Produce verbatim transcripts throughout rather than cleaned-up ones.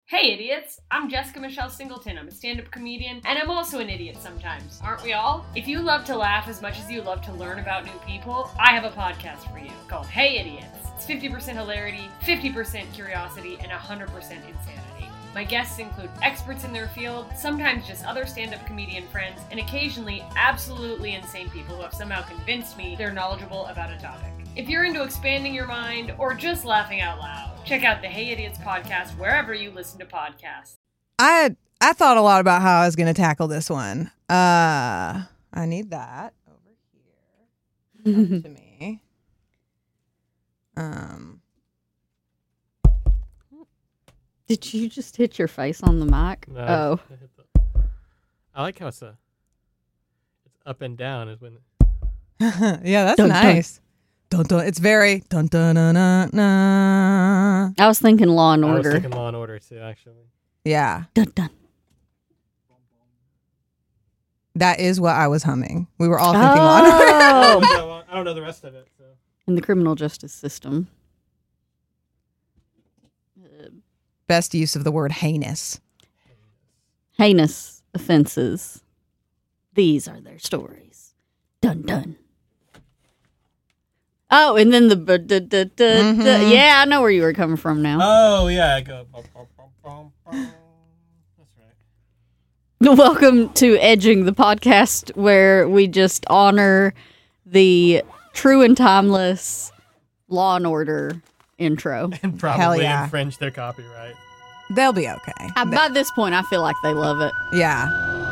Hey idiots! I'm Jessica Michelle Singleton. I'm a stand-up comedian, and I'm also an idiot sometimes. Aren't we all? If you love to laugh as much as you love to learn about new people, I have a podcast for you called Hey Idiots. It's fifty percent hilarity, fifty percent curiosity, and one hundred percent insanity. My guests include experts in their field, sometimes just other stand-up comedian friends, and occasionally absolutely insane people who have somehow convinced me they're knowledgeable about a topic. If you're into expanding your mind or just laughing out loud, check out the Hey Idiots podcast wherever you listen to podcasts. I I thought a lot about how I was going to tackle this one. Uh, I need that over here. Come to me. Um. Did you just hit your face on the mic? No, oh. I, hit the, I like how it's a, it's up and down is when. Yeah, that's Dun, nice. Dun, dun. It's very dun dun dun dun dun. I was thinking Law and I was Order. thinking Law and Order too, actually. Yeah, Dun, dun. that is what I was humming. We were all thinking Law and Order. Oh, I don't know the rest of it. So. in the criminal justice system. Best use of the word heinous. Heinous offenses. These are their stories. Dun dun. Oh, and then the bu- duh, duh, duh, Mhm. duh. Yeah, I know where you were coming from now. Oh yeah, I go. Bum, bum, bum, bum, bum. That's right. Welcome to Edging, the podcast where we just honor the true and timeless Law and Order intro. And probably yeah. infringe their copyright. They'll be okay. I, by this point, I feel like they love it. Yeah.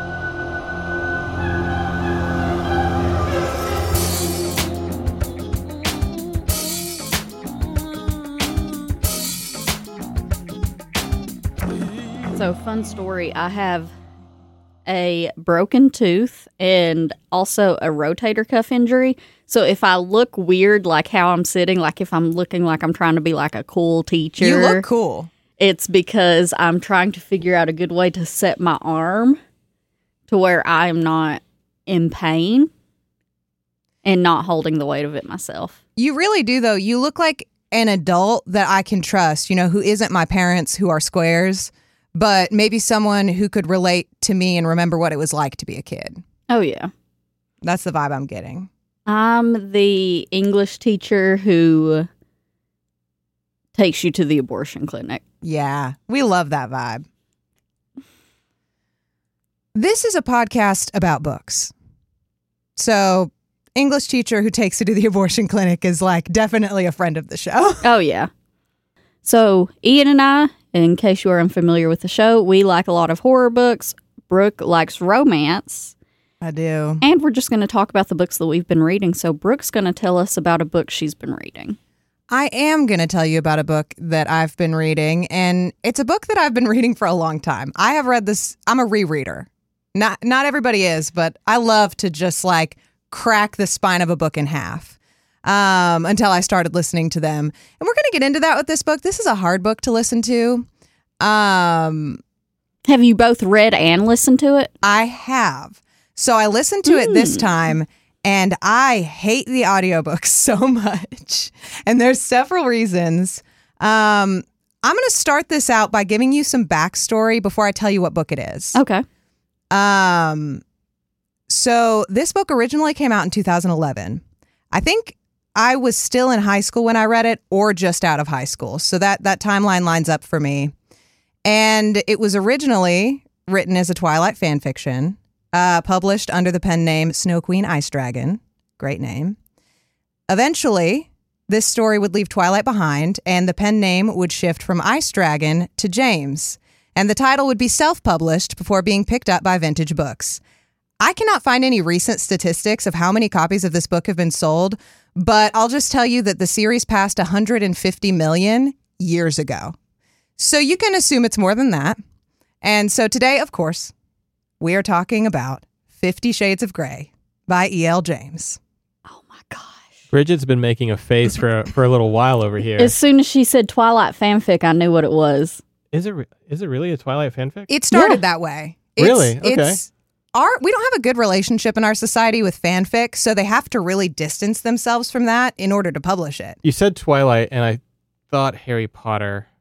So, fun story. I have a broken tooth and also a rotator cuff injury. So, if I look weird, like how I'm sitting, like if I'm looking like I'm trying to be like a cool teacher, You look cool. it's because I'm trying to figure out a good way to set my arm to where I'm not in pain and not holding the weight of it myself. You really do, though. You look like an adult that I can trust, you know, who isn't my parents who are squares, but maybe someone who could relate to me and remember what it was like to be a kid. Oh, yeah. That's the vibe I'm getting. I'm the English teacher who takes you to the abortion clinic. Yeah, we love that vibe. This is a podcast about books. So, English teacher who takes you to the abortion clinic is like definitely a friend of the show. Oh, yeah. So, Ian and I, in case you are unfamiliar with the show, we like a lot of horror books. Brooke likes romance. I do. And we're just going to talk about the books that we've been reading. So, Brooke's going to tell us about a book she's been reading. I am going to tell you about a book that I've been reading, and it's a book that I've been reading for a long time. I have read this. I'm a rereader. Not not everybody is, but I love to just like crack the spine of a book in half um, until I started listening to them. And we're going to get into that with this book. This is a hard book to listen to. Um, Have you both read and listened to it? I have. So I listened to it this time, and I hate the audiobook so much. And there's several reasons. Um, I'm going to start this out by giving you some backstory before I tell you what book it is. Okay. Um, so this book originally came out in two thousand eleven. I think I was still in high school when I read it, or just out of high school. So that, that timeline lines up for me. And it was originally written as a Twilight fan fiction. Uh, published under the pen name Snow Queen Ice Dragon. Great name. Eventually, this story would leave Twilight behind, and the pen name would shift from Ice Dragon to James, and the title would be self-published before being picked up by Vintage Books. I cannot find any recent statistics of how many copies of this book have been sold, but I'll just tell you that the series passed one hundred fifty million years ago. So you can assume it's more than that. And so today, of course, we are talking about Fifty Shades of Grey by E L. James. Oh, my gosh. Bridget's been making a face for for a little while over here. As soon as she said Twilight fanfic, I knew what it was. Is it re- is it really a Twilight fanfic? It started Yeah. that way. It's, Really? Okay. It's our, we don't have a good relationship in our society with fanfic, so they have to really distance themselves from that in order to publish it. You said Twilight, and I thought Harry Potter.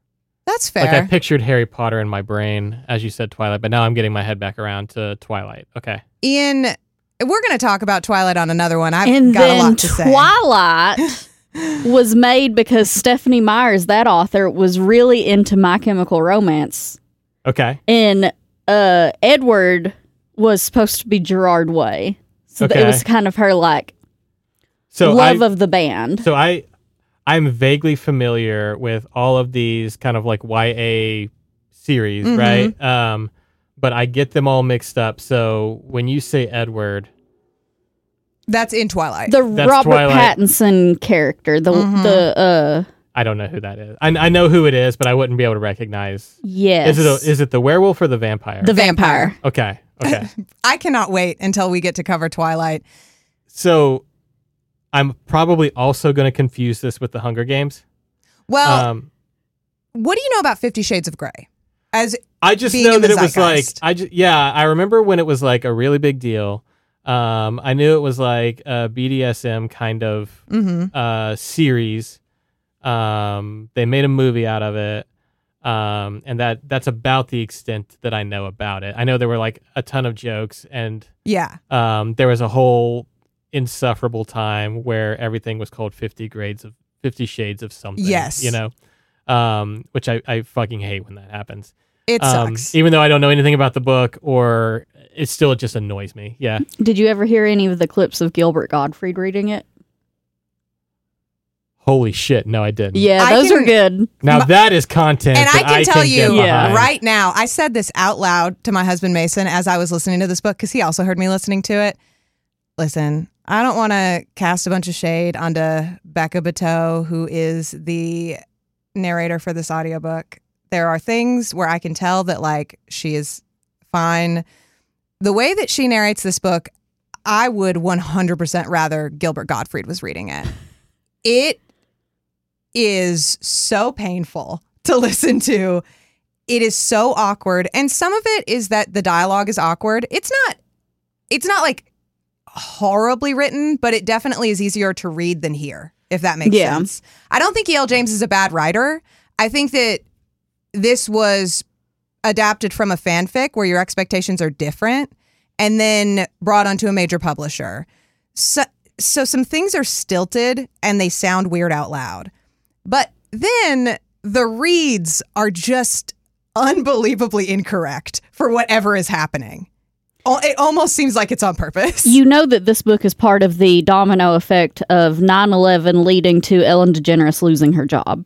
That's fair. Like I pictured Harry Potter in my brain as you said Twilight, but now I'm getting my head back around to Twilight. Okay. Ian, we're going to talk about Twilight on another one. I've and got a then lot to say. Twilight was made because Stephanie Myers, that author, was really into My Chemical Romance. Okay. And uh, Edward was supposed to be Gerard Way. So Okay. it was kind of her like So love I, of the band. So I I'm vaguely familiar with all of these kind of like Y A series, Mhm. right? Um, but I get them all mixed up. So when you say Edward, That's in Twilight. The That's Robert Twilight. Pattinson character, the Mhm. the uh I don't know who that is. I, I know who it is, but I wouldn't be able to recognize. yes, Is it a, is it the werewolf or the vampire? the vampire. okay, okay. I cannot wait until we get to cover Twilight. So I'm probably also going to confuse this with the Hunger Games. Well, Um, what do you know about Fifty Shades of Grey? As I just being know in the that it was like zeitgeist. I just yeah I remember when it was like a really big deal. Um, I knew it was like a B D S M kind of mhm. uh, series. Um, they made a movie out of it, um, and that that's about the extent that I know about it. I know there were like a ton of jokes, and Yeah. um, there was a whole insufferable time where everything was called fifty grades of fifty shades of something. Yes. you know, um, which I, I fucking hate when that happens. It Um, sucks. even though I don't know anything about the book, or it still just annoys me. Yeah. Did you ever hear any of the clips of Gilbert Gottfried reading it? Holy shit! No, I didn't. Yeah, I those can- are good. Now My- that is content, And I that can tell get you Yeah. behind. right now, I said this out loud to my husband Mason as I was listening to this book because he also heard me listening to it. Listen, I don't want to cast a bunch of shade onto Becca Bateau, who is the narrator for this audiobook. There are things where I can tell that like she is fine. The way that she narrates this book, I would one hundred percent rather Gilbert Gottfried was reading it. It is so painful to listen to. It is so awkward. And some of it is that the dialogue is awkward. It's not it's not like horribly written, but it definitely is easier to read than hear, if that makes Yeah. sense. I don't think E L. James is a bad writer. I think that this was adapted from a fanfic where your expectations are different and then brought onto a major publisher. So, so some things are stilted and they sound weird out loud. But then the reads are just unbelievably incorrect for whatever is happening. Al- It almost seems like it's on purpose. You know that this book is part of the domino effect of nine eleven leading to Ellen DeGeneres losing her job.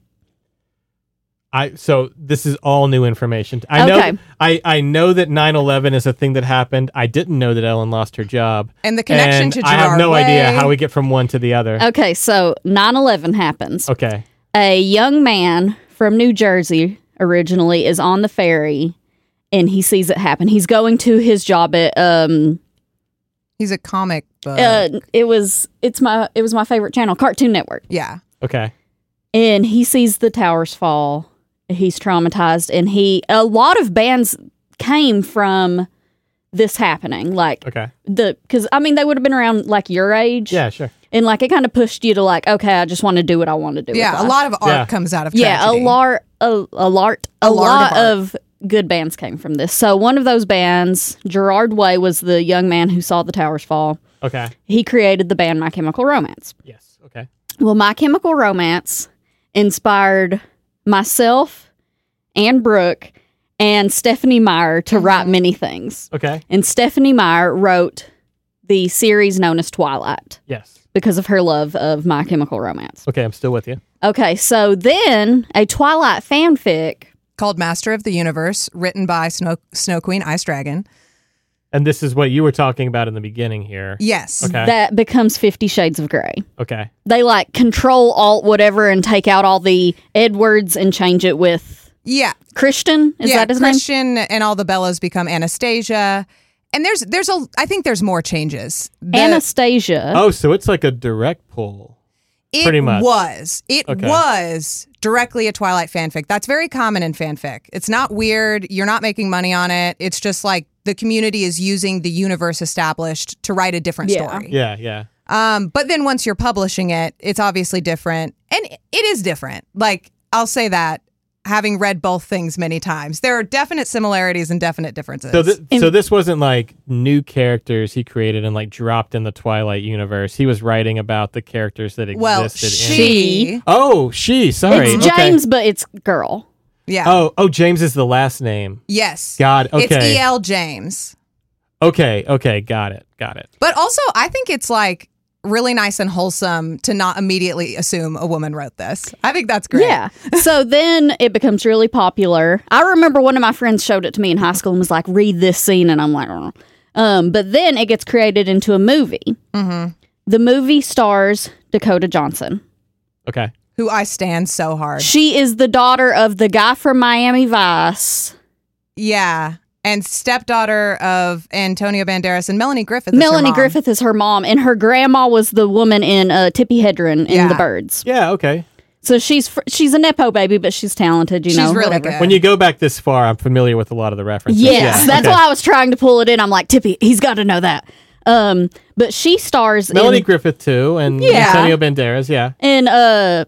I so this is all new information. I Okay. know I, I know that nine eleven is a thing that happened. I didn't know that Ellen lost her job. And the connection And to I have Gerard no idea Way. how we get from one to the other. Okay, so nine eleven happens. Okay. A young man from New Jersey originally is on the ferry and he sees it happen. He's going to his job at um He's a comic book. uh it was it's my it was my favorite channel, Cartoon Network. yeah. Okay. And he sees the towers fall. He's traumatized and he a lot of bands came from this happening, like Okay. the because I mean they would have been around like your age. Yeah, sure. And like it kind of pushed you to like, okay, I just want to do what I want to do. with Yeah, a life. lot of art Yeah. comes out of Yeah, a tragedy. lot, a, a lot, a, A lot lot of art. of good bands came from this. So one of those bands, Gerard Way, was the young man who saw the towers fall. Okay. He created the band My Chemical Romance. Yes. Okay. Well, My Chemical Romance inspired myself and Brooke and Stephanie Meyer to write many things. Okay. And Stephanie Meyer wrote the series known as Twilight Yes. because of her love of My Chemical Romance. Okay, I'm still with you. Okay, so then a Twilight fanfic. Called Master of the Universe, written by Snow, Snow Queen Ice Dragon. And this is what you were talking about in the beginning here. Yes. Okay. That becomes Fifty Shades of Grey. Okay. They like control alt whatever and take out all the Edwards and change it with Yeah. Christian. Is yeah, that his name? Christian and all the Bellas become Anastasia. And there's there's a I think there's more changes. The- Anastasia. Oh, so it's like a direct pull. It Pretty much. was. It Okay. was directly a Twilight fanfic. That's very common in fanfic. It's not weird. You're not making money on it. It's just like the community is using the universe established to write a different Yeah. story. Yeah, yeah. Um, but then once you're publishing it, it's obviously different. And it is different. Like, I'll say that. having read both things many times. There are definite similarities and definite differences. So, th- so this wasn't like new characters he created and like dropped in the Twilight universe. He was writing about the characters that existed. well, in she. Oh, she. Sorry. It's Okay. James, but it's girl. Yeah. Oh, oh, James is the last name. Yes. God. Okay. It's E L. James. Okay. Okay. Got it. Got it. But also, I think it's like really nice and wholesome to not immediately assume a woman wrote this. I think that's great. Yeah. So then it becomes really popular. I remember one of my friends showed it to me in high school and was like, read this scene. And I'm like, oh. Um, but then it gets created into a movie. Mm-hmm. The movie stars Dakota Johnson. Okay. Who I stand so hard. She is the daughter of the guy from Miami Vice. Yeah. And stepdaughter of Antonio Banderas and Melanie Griffith. Is her Melanie mom. Griffith is her mom, and her grandma was the woman in uh, Tippi Hedren in Yeah. The Birds. Yeah. Okay. So she's fr- she's a nepo baby, but she's talented. You She's know, really whatever. good. When you go back this far, I'm familiar with a lot of the references. Yes, Yeah, that's okay. why I was trying to pull it in. I'm like, Tippi, he's got to know that. Um, but she stars Melanie in, Griffith too, and Yeah. Antonio Banderas. Yeah. in uh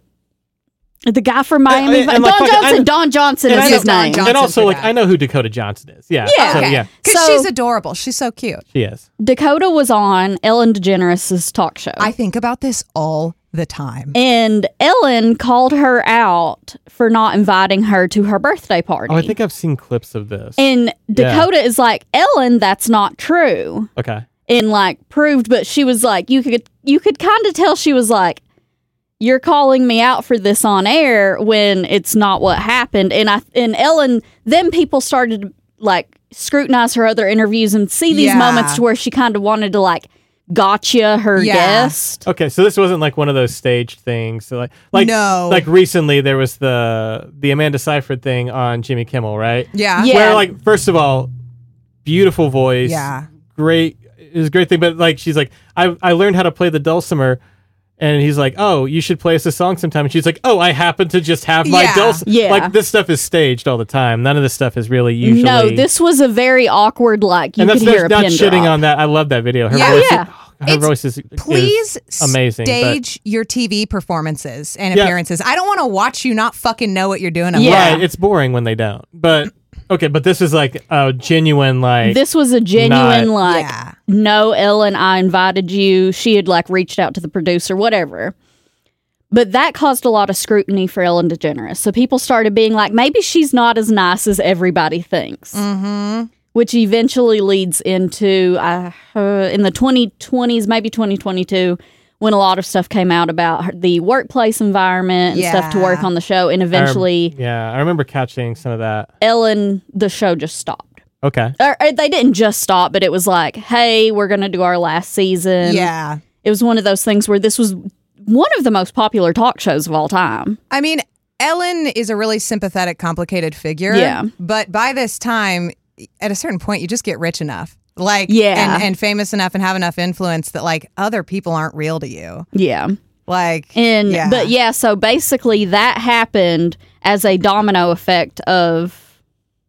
the guy from Miami. and- Vice. and like Don fucking- Johnson. I- Don Johnson and is I his know Don name. Johnson. And also, like, forgot. I know who Dakota Johnson is. Yeah. Yeah. So, Okay. yeah. Because So- she's adorable. She's so cute. She is. Dakota was on Ellen DeGeneres' talk show. I think about this all the time. And Ellen called her out for not inviting her to her birthday party. Oh, I think I've seen clips of this. and Dakota is like, Ellen, that's not true. Okay. And like proved, but she was like, you could you could kind of tell she was like, you're calling me out for this on air when it's not what happened. And I and Ellen, then people started to like scrutinize her other interviews and see these Yeah. moments to where she kind of wanted to like gotcha her Yeah. guest. Okay, so this wasn't like one of those staged things. So like, like, No. like recently there was the the Amanda Seyfried thing on Jimmy Kimmel, right? Yeah. Yeah. Where like, first of all, beautiful voice, Yeah. great, it was a great thing. But like, she's like, I I learned how to play the dulcimer. And he's like, oh, you should play us a song sometime. And she's like, oh, I happen to just have my Yeah. dulcimer. Yeah. Like, this stuff is staged all the time. None of this stuff is really usually. No, this was a very awkward, like, you and that's could hear a not pin shitting drop. on that. I love that video. Her Yeah. voice, Yeah. Is, her It's- voice is Please is amazing. but- stage your T V performances and Yeah. appearances. I don't want to watch you not fucking know what you're doing. I'm Yeah. like, Right, it's boring when they don't. But okay, but this is like a genuine like. This was a genuine, Not- like, Yeah. no, Ellen, I invited you. She had, like, reached out to the producer, whatever. But that caused a lot of scrutiny for Ellen DeGeneres. So people started being like, maybe she's not as nice as everybody thinks. Mm-hmm. Which eventually leads into, uh, uh, in the twenty twenties, maybe twenty twenty-two, when a lot of stuff came out about her, the workplace environment and stuff to Yeah. work on the show. And I rem- eventually, yeah, I remember catching some of that. Ellen, the show just stopped. Okay. Or, or they didn't just stop, but it was like, hey, we're going to do our last season. Yeah. It was one of those things where this was one of the most popular talk shows of all time. I mean, Ellen is a really sympathetic, complicated figure. Yeah. But by this time, at a certain point, you just get rich enough. Like, Yeah. and, and famous enough and have enough influence that, like, other people aren't real to you. Yeah. Like, And yeah. but yeah, so basically that happened as a domino effect of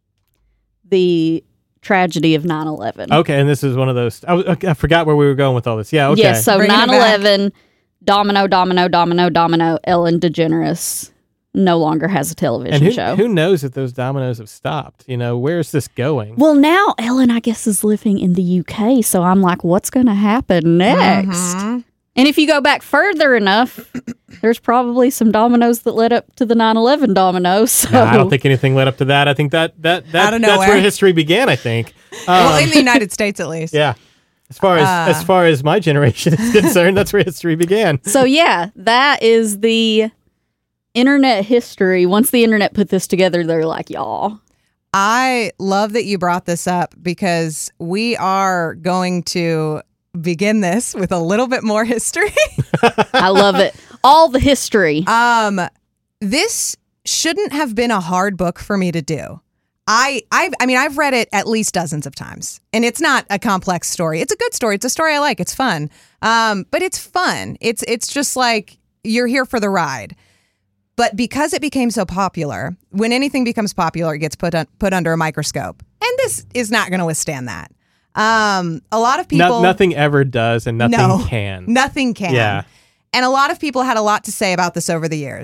the tragedy of nine eleven. Okay, and this is one of those. I, was- okay, I forgot where we were going with all this. Yeah. Okay. Yes, so Bringing it nine eleven, domino, domino, domino, domino, Ellen DeGeneres no longer has a television and who, show. who knows if those dominoes have stopped? You know, where's this going? Well, now Ellen, I guess, is living in the U K, so I'm like, what's going to happen next? Mhm. And if you go back further enough, there's probably some dominoes that led up to the nine eleven dominoes. So. No, I don't think anything led up to that. I think that that that Out of that's where nowhere. history began. I think. well, Um, in the United States, at least. yeah. As far as Uh. as far as my generation is concerned, that's where history began. So yeah, that is the internet history. Once the internet put this together, they're like, y'all. I love that you brought this up because we are going to begin this with a little bit more history. I love it. All the history. um, this shouldn't have been a hard book for me to do. I, I've, I mean, I've read it at least dozens of times, and it's not a complex story. It's a good story. It's a story I like. It's fun. Um, but it's fun. It's, it's just like you're here for the ride. But because it became so popular, when anything becomes popular, it gets put un- put under a microscope, and this is not going to withstand that. Um, a lot of people, No, nothing ever does, and nothing No. can. nothing can. Yeah. And a lot of people had a lot to say about this over the years.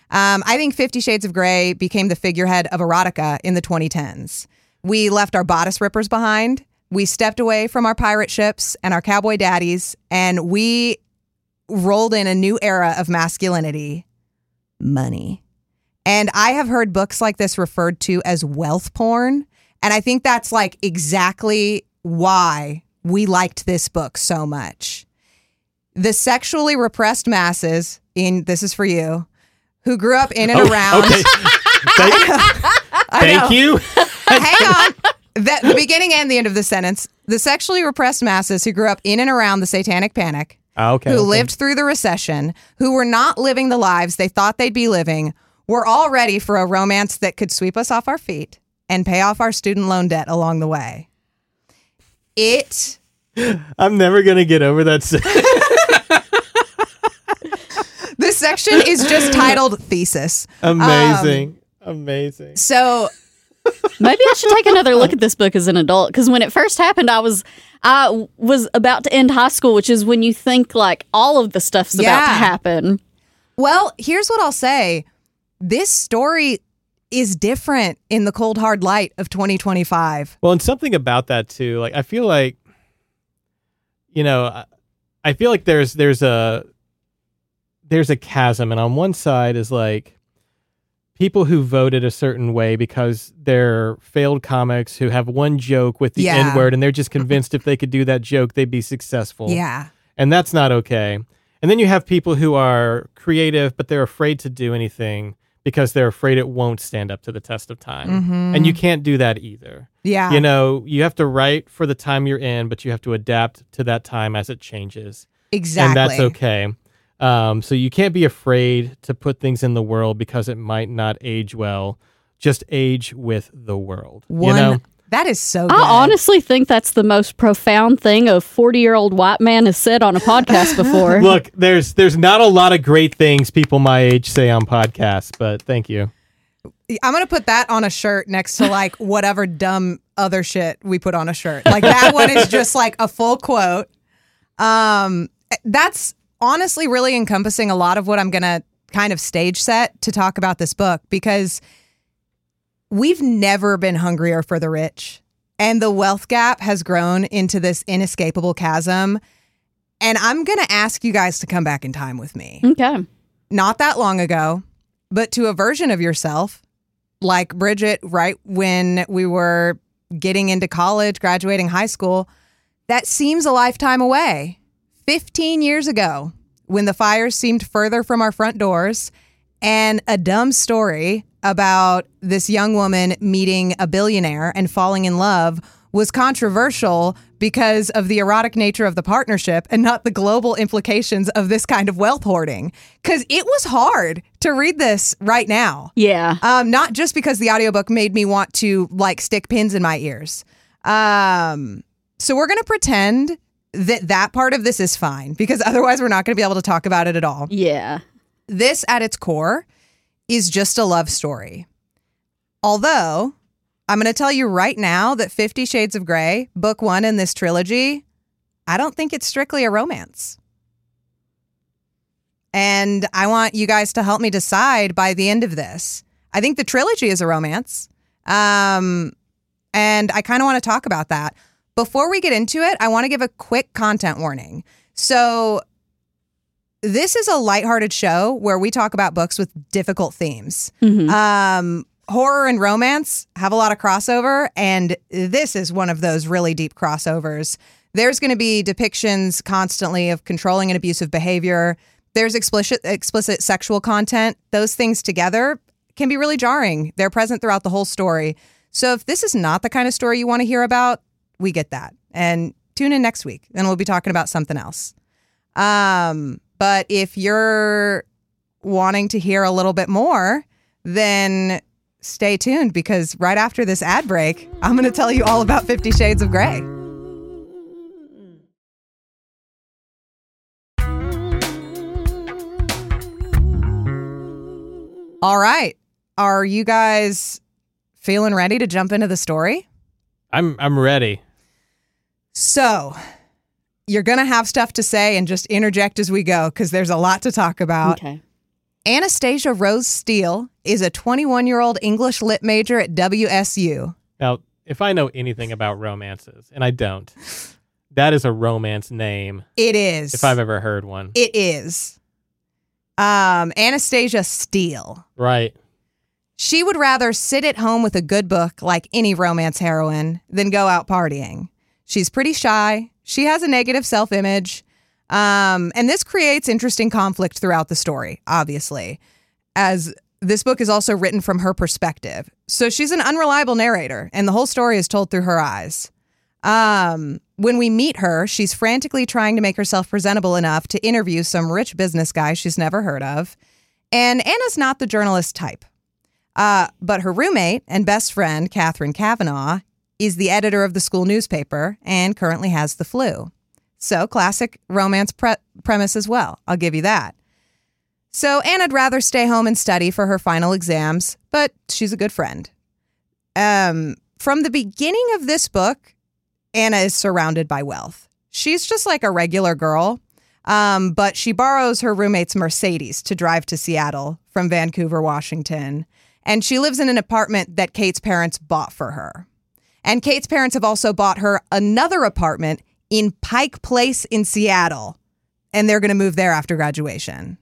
Um, I think Fifty Shades of Grey became the figurehead of erotica in the twenty tens. We left our bodice rippers behind. We stepped away from our pirate ships and our cowboy daddies, and we rolled in a new era of masculinity, money. And I have heard books like this referred to as wealth porn. And I think that's like exactly why we liked this book so much. The sexually repressed masses, in this is for you, who grew up in and Oh, around. okay. Thank, thank you. Hang on. The, the beginning and the end of the sentence. The sexually repressed masses who grew up in and around the Satanic Panic, Ah, okay. who okay. lived through the recession, who were not living the lives they thought they'd be living, were all ready for a romance that could sweep us off our feet and pay off our student loan debt along the way. It... I'm never going to get over that. This section is just titled Thesis. Amazing. Um, Amazing. So... Maybe I should take another look at this book as an adult, because when it first happened, I was I was about to end high school, which is when you think like all of the stuff's about Yeah. to happen. Well, here's what I'll say. This story is different in the cold, hard light of twenty twenty-five. Well, and something about that too. Like, I feel like, you know, I- I feel like there's there's a there's a chasm, and on one side is like people who voted a certain way because they're failed comics who have one joke with the Yeah. N-word, and they're just convinced if they could do that joke, they'd be successful. Yeah. And that's not okay. And then you have people who are creative, but they're afraid to do anything because they're afraid it won't stand up to the test of time. Mhm. And you can't do that either. Yeah. You know, you have to write for the time you're in, but you have to adapt to that time as it changes. Exactly. And that's okay. Um, so you can't be afraid to put things in the world because it might not age well. Just age with the world. One, you know? That is so good. I honestly think that's the most profound thing a forty-year-old white man has said on a podcast before. Look, there's there's not a lot of great things people my age say on podcasts, but thank you. I'm going to put that on a shirt next to like whatever dumb other shit we put on a shirt. Like that one is just like a full quote. Um, that's honestly really encompassing a lot of what I'm going to kind of stage set to talk about this book, because we've never been hungrier for the rich, and the wealth gap has grown into this inescapable chasm. And I'm going to ask you guys to come back in time with me. Okay. Not that long ago, but to a version of yourself, like Bridget, right when we were getting into college, graduating high school, that seems a lifetime away. fifteen years ago, when the fires seemed further from our front doors, and a dumb story about this young woman meeting a billionaire and falling in love was controversial because of the erotic nature of the partnership and not the global implications of this kind of wealth hoarding. Because it was hard to read this right now. Yeah. Um, not just because the audiobook made me want to like stick pins in my ears. Um, so we're going to pretend that that part of this is fine, because otherwise we're not going to be able to talk about it at all. Yeah. This at its core is just a love story. Although I'm going to tell you right now that Fifty Shades of Grey, book one in this trilogy, I don't think it's strictly a romance. And I want you guys to help me decide by the end of this. I think the trilogy is a romance. Um, and I kind of want to talk about that. Before we get into it, I want to give a quick content warning. So this is a lighthearted show where we talk about books with difficult themes. Mhm. Um, horror and romance have a lot of crossover, and this is one of those really deep crossovers. There's going to be depictions constantly of controlling and abusive behavior. There's explicit explicit sexual content. Those things together can be really jarring. They're present throughout the whole story. So if this is not the kind of story you want to hear about, we get that. And tune in next week, and we'll be talking about something else. Um, but if you're wanting to hear a little bit more, then stay tuned, because right after this ad break, I'm going to tell you all about Fifty Shades of Grey. All right. Are you guys feeling ready to jump into the story? I'm I'm ready. So, you're going to have stuff to say and just interject as we go, because there's a lot to talk about. Okay. Anastasia Rose Steele is a twenty-one-year-old English lit major at W S U. Now, if I know anything about romances, and I don't, that is a romance name. It is. If I've ever heard one. It is. Um, Anastasia Steele. Right. She would rather sit at home with a good book like any romance heroine than go out partying. She's pretty shy. She has a negative self-image. Um, and this creates interesting conflict throughout the story, obviously, as this book is also written from her perspective. So she's an unreliable narrator, and the whole story is told through her eyes. Um, when we meet her, she's frantically trying to make herself presentable enough to interview some rich business guy she's never heard of. And Anna's not the journalist type. Uh, but her roommate and best friend, Catherine Kavanaugh, is the editor of the school newspaper and currently has the flu. So classic romance pre- premise as well. I'll give you that. So Anna'd rather stay home and study for her final exams, but she's a good friend. Um, from the beginning of this book, Anna is surrounded by wealth. She's just like a regular girl, um, but she borrows her roommate's Mercedes to drive to Seattle from Vancouver, Washington. And she lives in an apartment that Kate's parents bought for her. And Kate's parents have also bought her another apartment in Pike Place in Seattle. And they're going to move there after graduation.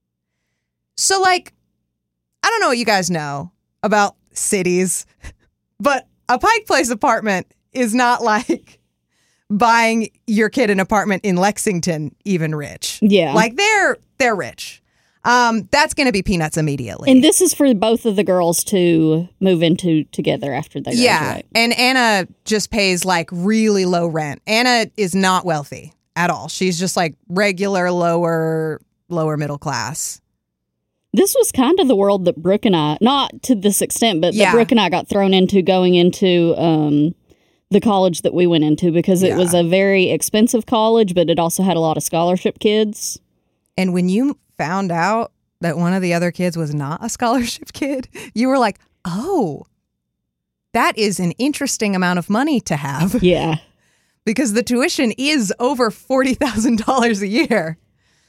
So, like, I don't know what you guys know about cities, but a Pike Place apartment is not like buying your kid an apartment in Lexington, even rich. Yeah. Like, they're they're rich. Um, that's going to be peanuts immediately. And this is for both of the girls to move into together after they yeah, graduate. And Anna just pays like really low rent. Anna is not wealthy at all. She's just like regular lower lower middle class. This was kind of the world that Brooke and I, not to this extent, but Yeah. that Brooke and I got thrown into going into um, the college that we went into, because it Yeah. was a very expensive college, but it also had a lot of scholarship kids. And when you found out that one of the other kids was not a scholarship kid, you were like, oh, that is an interesting amount of money to have. Yeah. Because the tuition is over forty thousand dollars a year.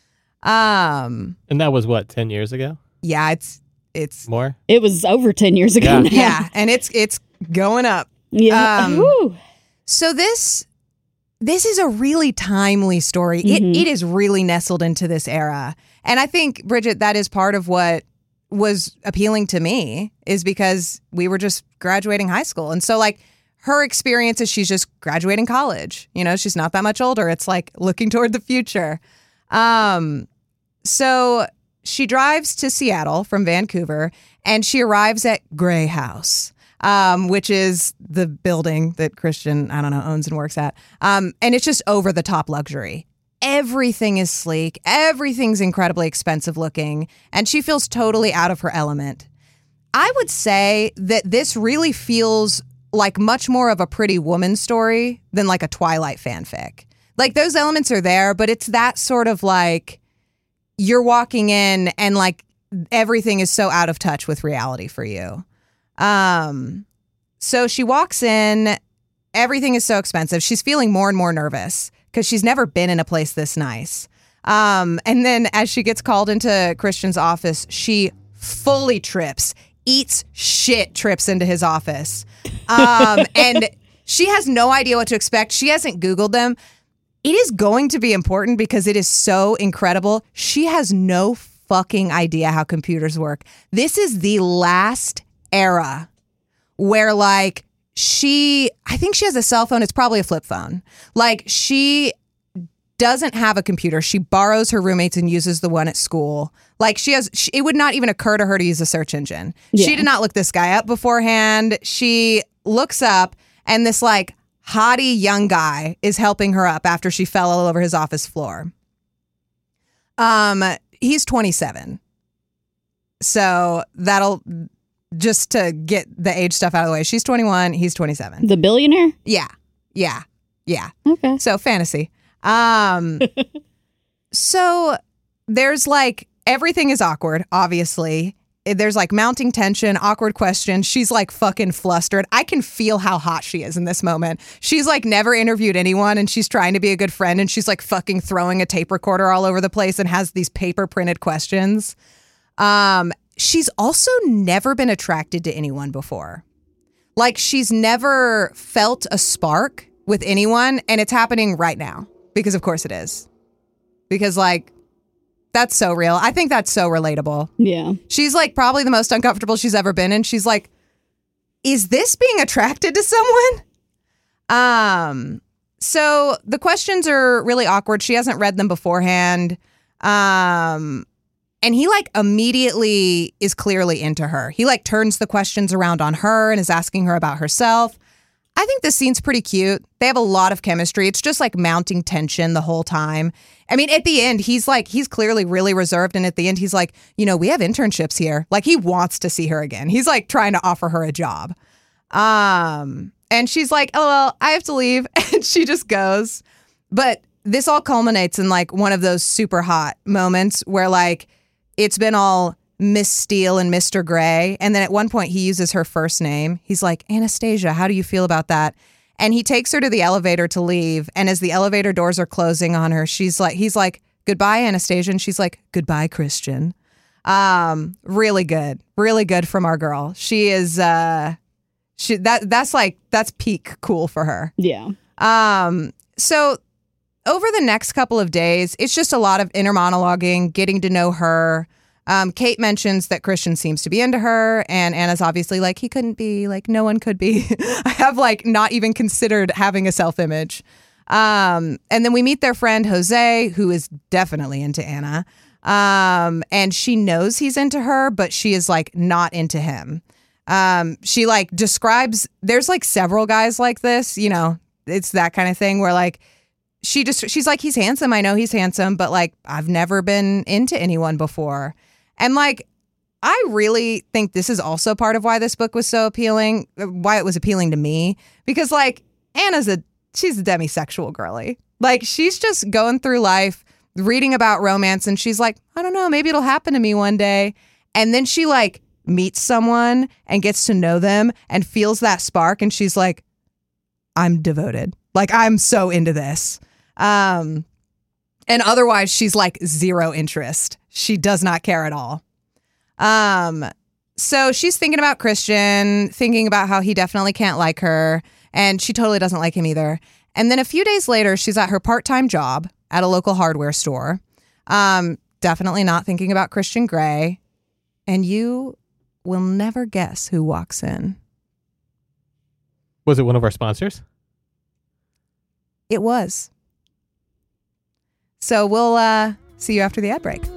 Um, And that was what, ten years ago? yeah, it's, it's, More? It was over ten years ago Yeah. now. yeah, and it's, it's going up. Yeah. Um, Woo. So this, this is a really timely story. It, Mhm. it is really nestled into this era. And I think, Bridget, that is part of what was appealing to me, is because we were just graduating high school. And so like her experience is she's just graduating college. You know, she's not that much older. It's like looking toward the future. Um, so she drives to Seattle from Vancouver, and she arrives at Gray House, um, which is the building that Christian, I don't know, owns and works at. Um, and it's just over the top luxury. Everything is sleek. Everything's incredibly expensive looking. And she feels totally out of her element. I would say that this really feels like much more of a Pretty Woman story than like a Twilight fanfic. Like those elements are there, but it's that sort of like you're walking in and like everything is so out of touch with reality for you. Um, so she walks in, everything is so expensive. She's feeling more and more nervous because she's never been in a place this nice. Um, and then as she gets called into Christian's office, she fully trips, eats shit, trips into his office. Um, and she has no idea what to expect. She hasn't Googled them. It is going to be important because it is so incredible. She has no fucking idea how computers work. This is the last era where like she, I think she has a cell phone. It's probably a flip phone. Like she doesn't have a computer. She borrows her roommates and uses the one at school. Like she has, she, it would not even occur to her to use a search engine. Yeah. She did not look this guy up beforehand. She looks up and this like haughty young guy is helping her up after she fell all over his office floor. Um, he's twenty-seven. So that'll, just to get the age stuff out of the way. She's twenty-one. He's twenty-seven. The billionaire? Yeah. Yeah. Yeah. Okay. So fantasy. Um, so there's like, everything is awkward, obviously. There's like mounting tension, awkward questions. She's like fucking flustered. I can feel how hot she is in this moment. She's like never interviewed anyone and she's trying to be a good friend and she's like fucking throwing a tape recorder all over the place and has these paper printed questions. Um, she's also never been attracted to anyone before. Like, she's never felt a spark with anyone, and it's happening right now. Because, of course, it is. Because, like, that's so real. I think that's so relatable. Yeah. She's, like, probably the most uncomfortable she's ever been, and she's like, is this being attracted to someone? Um, so the questions are really awkward. She hasn't read them beforehand. Um, and he like immediately is clearly into her. He like turns the questions around on her and is asking her about herself. I think this scene's pretty cute. They have a lot of chemistry. It's just like mounting tension the whole time. I mean, at the end, he's like, he's clearly really reserved. And at the end, he's like, you know, we have internships here. Like, he wants to see her again. He's like trying to offer her a job. Um, and she's like, oh, well, I have to leave. And she just goes. But this all culminates in like one of those super hot moments where like it's been all Miss Steele and Mister Gray. And then at one point he uses her first name. He's like, Anastasia, how do you feel about that? And he takes her to the elevator to leave. And as the elevator doors are closing on her, she's like, he's like, goodbye, Anastasia. And she's like, goodbye, Christian. Um, really good. Really good from our girl. She is, uh, she, that, that's like, that's peak cool for her. Yeah. Um, so over the next couple of days, it's just a lot of inner monologuing, getting to know her. Um, Kate mentions that Christian seems to be into her, and Anna's obviously like, he couldn't be, like, no one could be. I have, like, not even considered having a self-image. Um, and then we meet their friend Jose, who is definitely into Anna. Um, and she knows he's into her, but she is, like, not into him. Um, she, like, describes, there's, like, several guys like this, you know, it's that kind of thing where, like, she just, she's like, he's handsome. I know he's handsome, but, like, I've never been into anyone before. And, like, I really think this is also part of why this book was so appealing, why it was appealing to me. Because, like, Anna's a, she's a demisexual girly. Like, she's just going through life, reading about romance, and she's like, I don't know, maybe it'll happen to me one day. And then she, like, meets someone and gets to know them and feels that spark. And she's like, I'm devoted. Like, I'm so into this. Um, and otherwise, she's, like, zero interest. She does not care at all. Um, so she's thinking about Christian, thinking about how he definitely can't like her, and she totally doesn't like him either. And then a few days later, she's at her part-time job at a local hardware store, um, definitely not thinking about Christian Grey, and you will never guess who walks in. Was it one of our sponsors? It was. So we'll uh, see you after the ad break.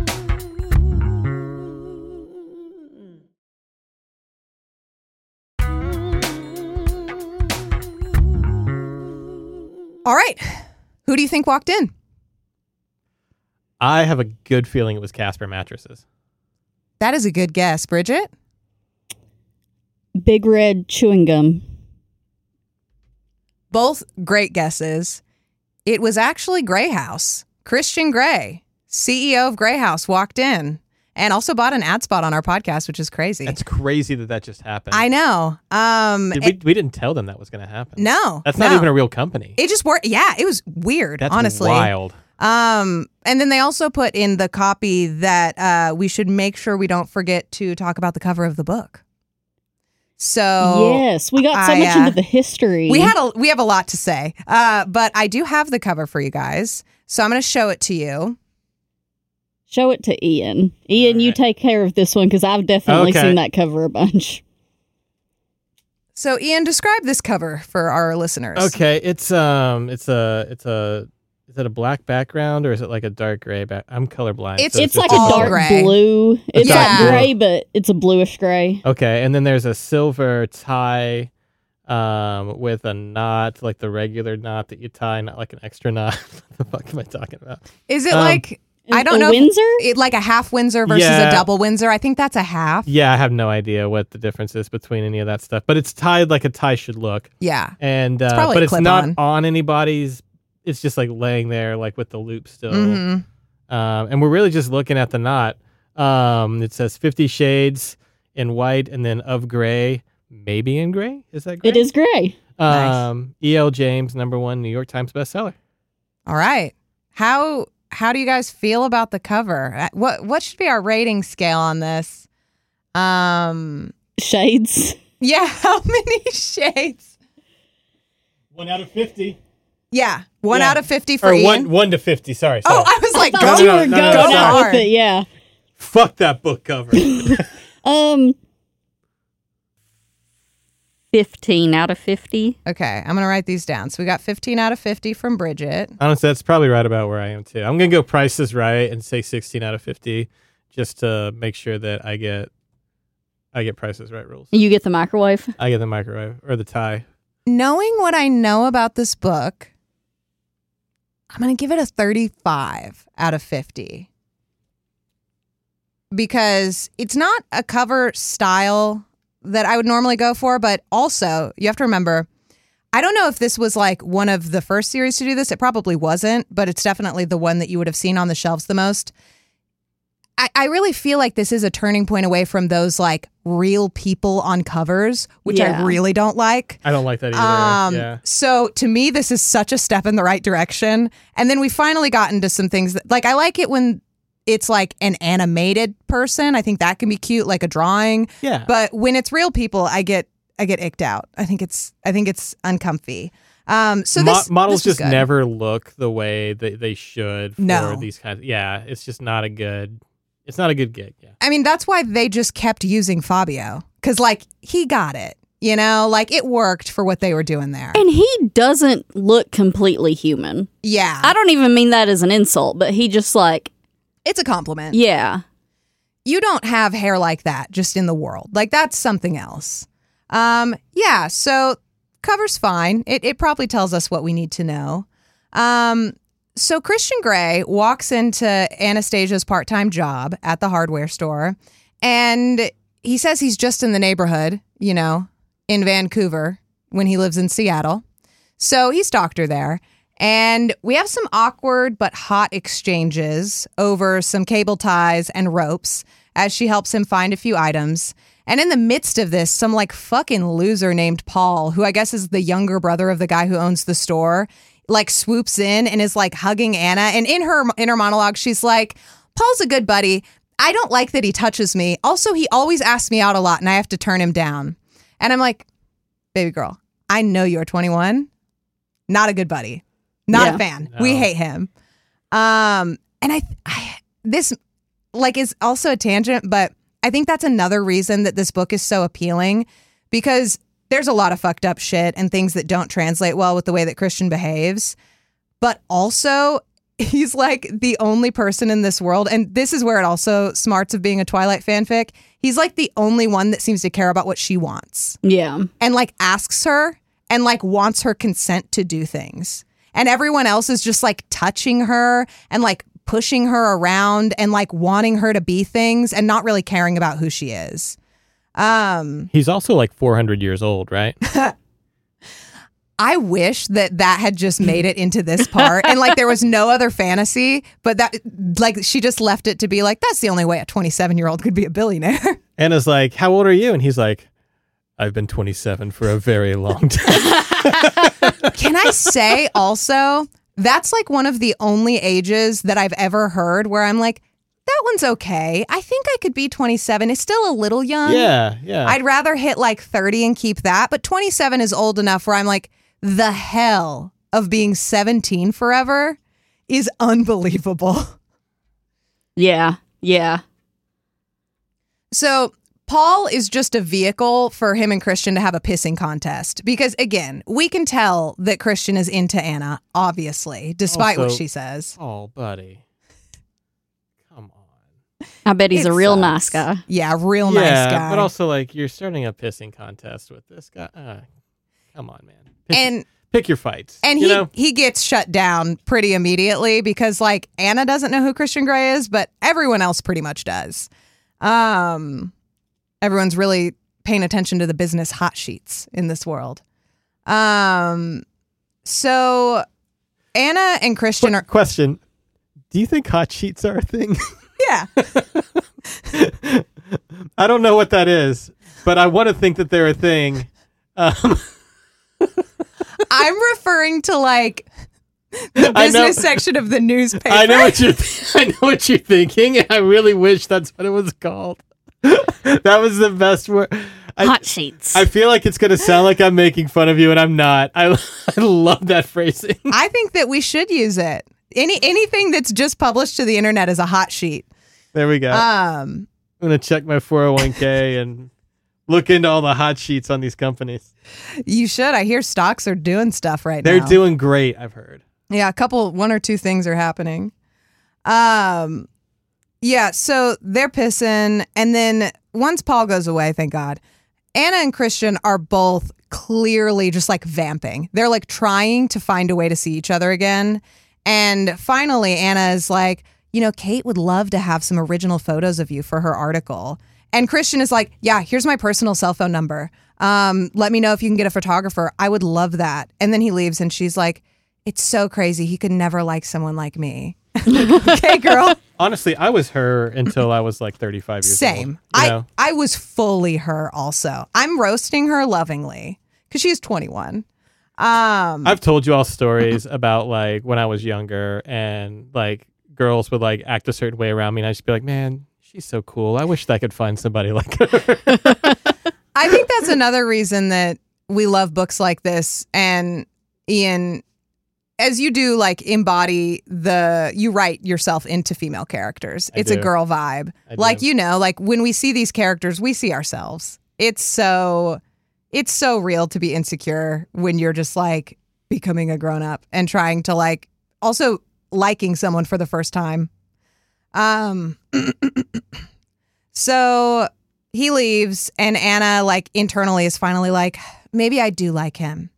All right. Who do you think walked in? I have a good feeling it was Casper Mattresses. That is a good guess. Bridget? Big Red Chewing Gum. Both great guesses. It was actually Grey House. Christian Grey, C E O of Grey House, walked in and also bought an ad spot on our podcast, which is crazy. That's crazy that that just happened. I know. Um, Did it, we, we didn't tell them that was going to happen. no. That's no. not even a real company. It just worked. Yeah, it was weird, That's honestly. wild. Um, and then they also put in the copy that uh, we should make sure we don't forget to talk about the cover of the book. So yes, we got so I, much uh, into the history. we had a we have a lot to say, uh, but I do have the cover for you guys, so I'm going to show it to you. Show it to Ian. Ian, All you right. take care of this one because I've definitely Okay. seen that cover a bunch. So, Ian, describe this cover for our listeners. Okay, it's um, it's a, it's a, is it a black background or is it like a dark gray back? I'm colorblind. It's- so It's just like a all dark gray. blue. It's Yeah. like gray, but it's a bluish gray. Okay, and then there's a silver tie, um, with a knot, like the regular knot that you tie, not like an extra knot. What the fuck am I talking about? Is it Um, like I don't a know if- Windsor? it like a half Windsor versus Yeah. a double Windsor? I think that's a half. Yeah, I have no idea what the difference is between any of that stuff, but it's tied like a tie should look, Yeah. and uh, probably but a it's not clip-on. on anybody's. It's just like laying there, like with the loop still. Mhm. Um, and we're really just looking at the knot. Um, it says Fifty Shades in white, and then of gray, maybe in gray. Is that gray? It is gray. Nice. Um, E L. James, number one New York Times bestseller. All right. How how do you guys feel about the cover? Uh, What what should be our rating scale on this? Um, Shades. yeah, how many shades? One out of fifty. Yeah, one Yeah. out of fifty for Or Ian. one one to fifty. Sorry. sorry. Oh, I was like, I go, thought no, you no, were no, going no, out sorry. with it. Yeah. Fuck that book cover. Um. Fifteen out of fifty. Okay, I'm gonna write these down. So we got fifteen out of fifty from Bridget. Honestly, that's probably right about where I am too. I'm gonna go Price is Right and say sixteen out of fifty, just to make sure that I get I get Price is Right rules. You get the microwave. I get the microwave or the tie. Knowing what I know about this book, I'm gonna give it a thirty-five out of fifty because it's not a cover style that I would normally go for, but also you have to remember, I don't know if this was like one of the first series to do this. It probably wasn't, but it's definitely the one that you would have seen on the shelves the most. I, I really feel like this is a turning point away from those like real people on covers, which Yeah. I really don't like. I don't like that either. Um, yeah. So to me, this is such a step in the right direction. And then we finally got into some things that, like, I like it when it's like an animated person. I think that can be cute, like a drawing. Yeah. But when it's real people, I get I get icked out. I think it's I think it's uncomfy. Um, so Mo- this models this was just good. never look the way that they should for No. these kinds. Yeah, it's just not a good. It's not a good gig. Yeah. I mean, that's why they just kept using Fabio because, like, he got it. You know, like it worked for what they were doing there. And he doesn't look completely human. Yeah, I don't even mean that as an insult, but he just like, it's a compliment. yeah. You don't have hair like that just in the world. Like that's something else. Um, yeah, so cover's fine. It it probably tells us what we need to know. Um, so Christian Grey walks into Anastasia's part-time job at the hardware store, and he says he's just in the neighborhood, you know, in Vancouver when he lives in Seattle. So he stalked her there. And we have some awkward but hot exchanges over some cable ties and ropes as she helps him find a few items. And in the midst of this, some like fucking loser named Paul, who I guess is the younger brother of the guy who owns the store, like swoops in and is like hugging Anna. And in her inner monologue, she's like, Paul's a good buddy. I don't like that he touches me. Also, he always asks me out a lot and I have to turn him down. And I'm like, baby girl, I know you're twenty-one. Not a good buddy. Not Yeah. a fan. No. We hate him. Um, and I, I, this like is also a tangent, but I think that's another reason that this book is so appealing because there's a lot of fucked up shit and things that don't translate well with the way that Christian behaves. But also, he's like the only person in this world. And this is where it also smarts of being a Twilight fanfic. He's like the only one that seems to care about what she wants Yeah. and like asks her and like wants her consent to do things. And everyone else is just like touching her and like pushing her around and like wanting her to be things and not really caring about who she is. Um, He's also like four hundred years old, right? I wish that that had just made it into this part and like there was no other fantasy, but that like she just left it to be like, that's the only way a twenty-seven year old could be a billionaire. Anna's like, how old are you? And he's like, I've been twenty-seven for a very long time. Can I say also, that's like one of the only ages that I've ever heard where I'm like, that one's okay. I think I could be twenty-seven. It's still a little young. yeah, yeah. I'd rather hit like thirty and keep that. But twenty-seven is old enough where I'm like, the hell of being seventeen forever is unbelievable. Yeah. Yeah. So Paul is just a vehicle for him and Christian to have a pissing contest. Because again, we can tell that Christian is into Anna, obviously, despite what Also- she says. oh, buddy. Come on. I bet he's It a real sucks. nice guy. Yeah, real yeah, nice guy. but also like you're starting a pissing contest with this guy. Uh, come on, man. Pick, and pick your fights. and you he know? he gets shut down pretty immediately because like Anna doesn't know who Christian Grey is, but everyone else pretty much does. Um, everyone's really paying attention to the business hot sheets in this world. Um, so Anna and Christian are Question: do you think hot sheets are a thing? yeah. I don't know what that is, but I want to think that they're a thing. Um, I'm referring to like The I know- business section of the newspaper. I know what you're. Th- I know what you're thinking. I really wish that's what it was called. That was the best word. I, Hot sheets. I feel like it's gonna sound like I'm making fun of you, and I'm not. I I love that phrasing. I think that we should use it. Any anything that's just published to the internet is a hot sheet. There we go. Um, I'm gonna check my four oh one k and look into all the hot sheets on these companies. you should. I hear stocks are doing stuff right They're now. doing great. I've heard. Yeah, a couple, one or two things are happening. Um, yeah, so they're pissing, and then once Paul goes away, thank God, Anna and Christian are both clearly just like vamping. They're like trying to find a way to see each other again. And finally, Anna is like, you know, Kate would love to have some original photos of you for her article. And Christian is like, yeah, here's my personal cell phone number. Um, let me know if you can get a photographer. I would love that. And then he leaves, and she's like, it's so crazy. He could never like someone like me. Okay, girl. Honestly, I was her until I was like thirty-five years old. Same. you I, know? I was fully her also. I'm roasting her lovingly because she's twenty-one. Um, I've told you all stories about like when I was younger and like girls would like act a certain way around me, and I'd just be like, man, she's so cool. I wish that I could find somebody like her. I think that's another reason that we love books like this. And Ian, as you do like embody the, you write yourself into female characters. I It's a do. girl vibe. I do. Like, you know, like when we see these characters, we see ourselves. It's so, it's so real to be insecure when you're just like becoming a grown up and trying to like also liking someone for the first time. Um, so he leaves, and Anna like internally is finally like, maybe I do like him.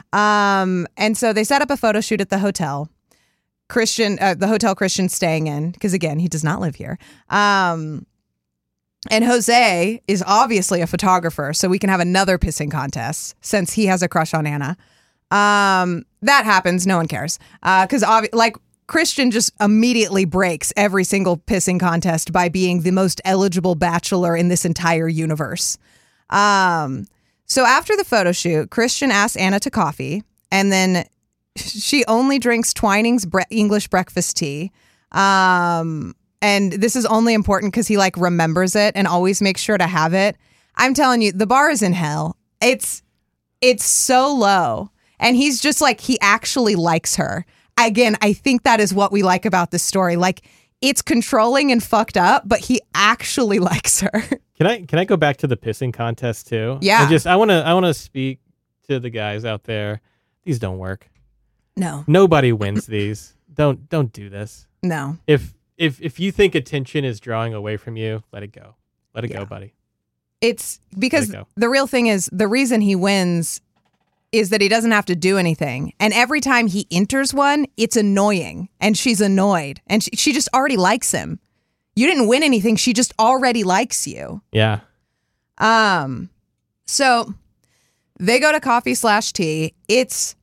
Um, and so they set up a photo shoot at the hotel. Christian, uh, the hotel Christian's staying in, because again, he does not live here. Um, and Jose is obviously a photographer, so we can have another pissing contest since he has a crush on Anna. Um, that happens. No one cares. Uh, because obvi- like Christian just immediately breaks every single pissing contest by being the most eligible bachelor in this entire universe. Um, so after the photo shoot, Christian asks Anna to coffee, and then she only drinks Twining's bre- English breakfast tea. Um, and this is only important because he like remembers it and always makes sure to have it. I'm telling you, the bar is in hell. It's, it's so low. And he's just like, he actually likes her. Again, I think that is what we like about this story. Like, it's controlling and fucked up, but he actually likes her. Can I can I go back to the pissing contest too? Yeah. And just I want to I want to speak to the guys out there. These don't work. No, Nobody wins these. Don't don't do this. no. If if if you think attention is drawing away from you, let it go. Let it Yeah. go, buddy. It's because go. the real thing is the reason he wins is that he doesn't have to do anything. And every time he enters one, it's annoying. And she's annoyed. And she, she just already likes him. You didn't win anything. She just already likes you. Yeah. Um, so they go to coffee slash tea. It's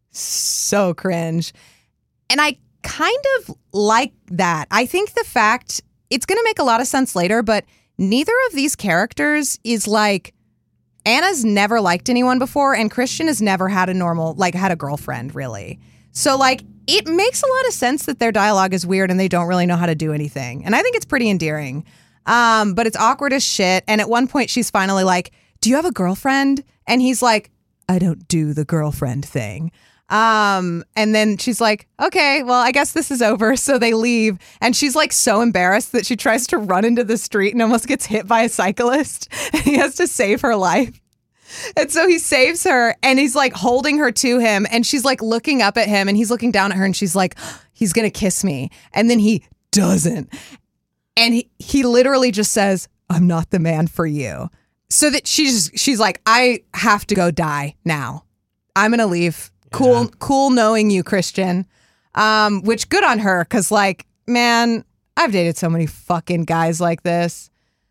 so cringe. And I kind of like that. I think the fact, it's going to make a lot of sense later, but neither of these characters is like, Anna's never liked anyone before, and Christian has never had a normal, like had a girlfriend really. So like, it makes a lot of sense that their dialogue is weird and they don't really know how to do anything. And I think it's pretty endearing. Um, but it's awkward as shit. And at one point she's finally like, do you have a girlfriend? And he's like, I don't do the girlfriend thing. Um, and then she's like, okay, well, I guess this is over. So they leave. And she's like so embarrassed that she tries to run into the street and almost gets hit by a cyclist. And he has to save her life. And so he saves her, and he's like holding her to him, and she's like looking up at him, and he's looking down at her, and she's like, he's going to kiss me. And then he doesn't. And he, he literally just says, I'm not the man for you. So that she's, she's like, I have to go die now. I'm going to leave. Cool, Yeah. cool knowing you, Christian. Um, which good on her, because like, man, I've dated so many fucking guys like this.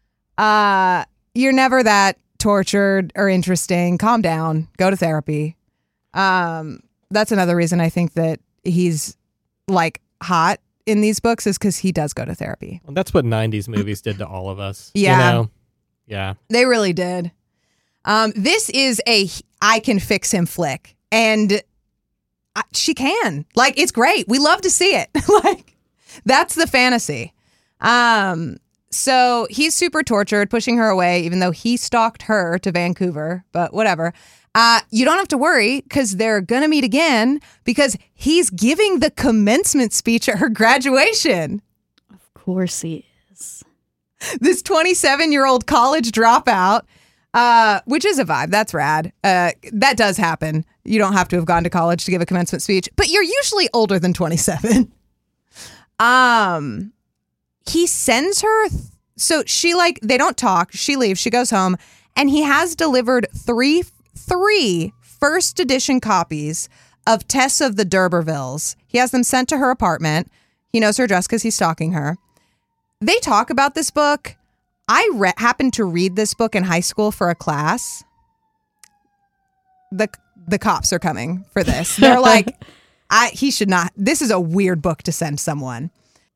Uh, you're never that tortured or interesting. Calm down. Go to therapy. Um, that's another reason I think that he's like hot in these books is because he does go to therapy. Well, that's what nineties movies did to all of us. Yeah. You know? Yeah. They really did. Um, this is a I can fix him flick. And I, she can. Like, it's great. We love to see it. Like, that's the fantasy. Um, so he's super tortured, pushing her away, even though he stalked her to Vancouver, but whatever. Uh, you don't have to worry because they're going to meet again because he's giving the commencement speech at her graduation. Of course he is. This twenty-seven-year-old college dropout, uh, which is a vibe. That's rad. Uh, that does happen. You don't have to have gone to college to give a commencement speech, but you're usually older than twenty-seven. Um, he sends her. Th- so she like, they don't talk. She leaves. She goes home and he has delivered three Three first edition copies of Tess of the D'Urbervilles. He has them sent to her apartment. He knows her address because he's stalking her. They talk about this book. I re- happened to read this book in high school for a class. The the cops are coming for this. They're like, I he should not. This is a weird book to send someone.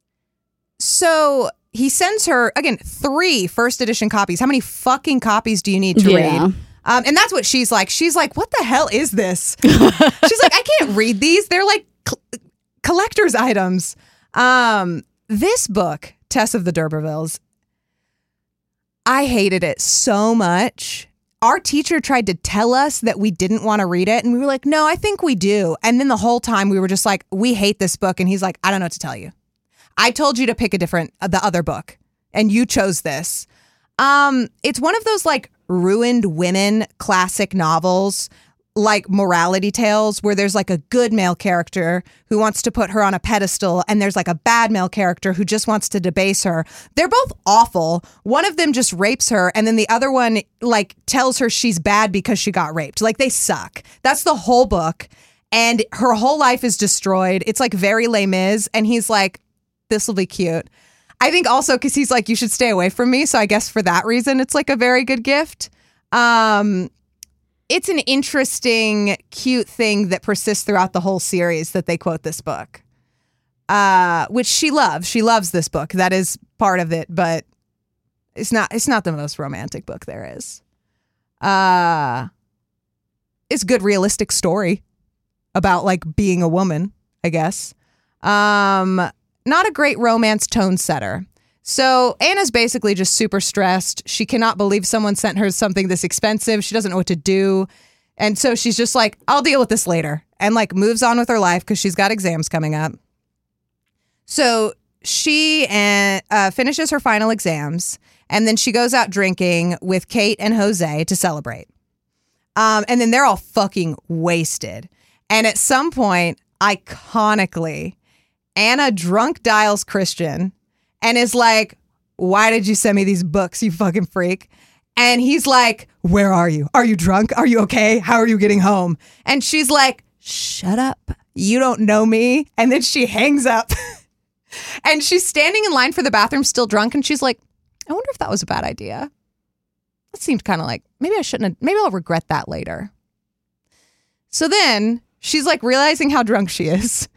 So he sends her, again, three first edition copies. How many fucking copies do you need to Yeah. read? Um, and that's what she's like. She's like, what the hell is this? She's like, I can't read these. They're like cl- collector's items. Um, this book, Tess of the D'Urbervilles, I hated it so much. Our teacher tried to tell us that we didn't want to read it. And we were like, no, I think we do. And then the whole time we were just like, we hate this book. And he's like, I don't know what to tell you. I told you to pick a different, uh, the other book. And you chose this. Um, it's one of those like ruined women classic novels, like morality tales, where there's like a good male character who wants to put her on a pedestal and there's like a bad male character who just wants to debase her. They're both awful. One of them just rapes her and then the other one like tells her she's bad because she got raped. Like they suck. That's the whole book. And her whole life is destroyed. It's like very Les Mis. And he's like, this will be cute. I think also because he's like, you should stay away from me. So I guess for that reason, it's like a very good gift. Um, it's an interesting, cute thing that persists throughout the whole series that they quote this book, uh, which she loves. She loves this book. That is part of it, but it's not. It's not the most romantic book there is. Uh, it's a good, realistic story about like being a woman, I guess. Um. Not a great romance tone setter. So Anna's basically just super stressed. She cannot believe someone sent her something this expensive. She doesn't know what to do. And so she's just like, I'll deal with this later. And like moves on with her life because she's got exams coming up. So she uh, uh, finishes her final exams and then she goes out drinking with Kate and Jose to celebrate. Um, and then they're all fucking wasted. And at some point, iconically, Anna drunk dials Christian and is like, why did you send me these books, you fucking freak? And he's like, where are you? Are you drunk? Are you okay? How are you getting home? And she's like, shut up. You don't know me. And then she hangs up and she's standing in line for the bathroom still drunk. And she's like, I wonder if that was a bad idea. That seemed kind of like, maybe I shouldn't have, maybe I'll regret that later. So then she's like realizing how drunk she is.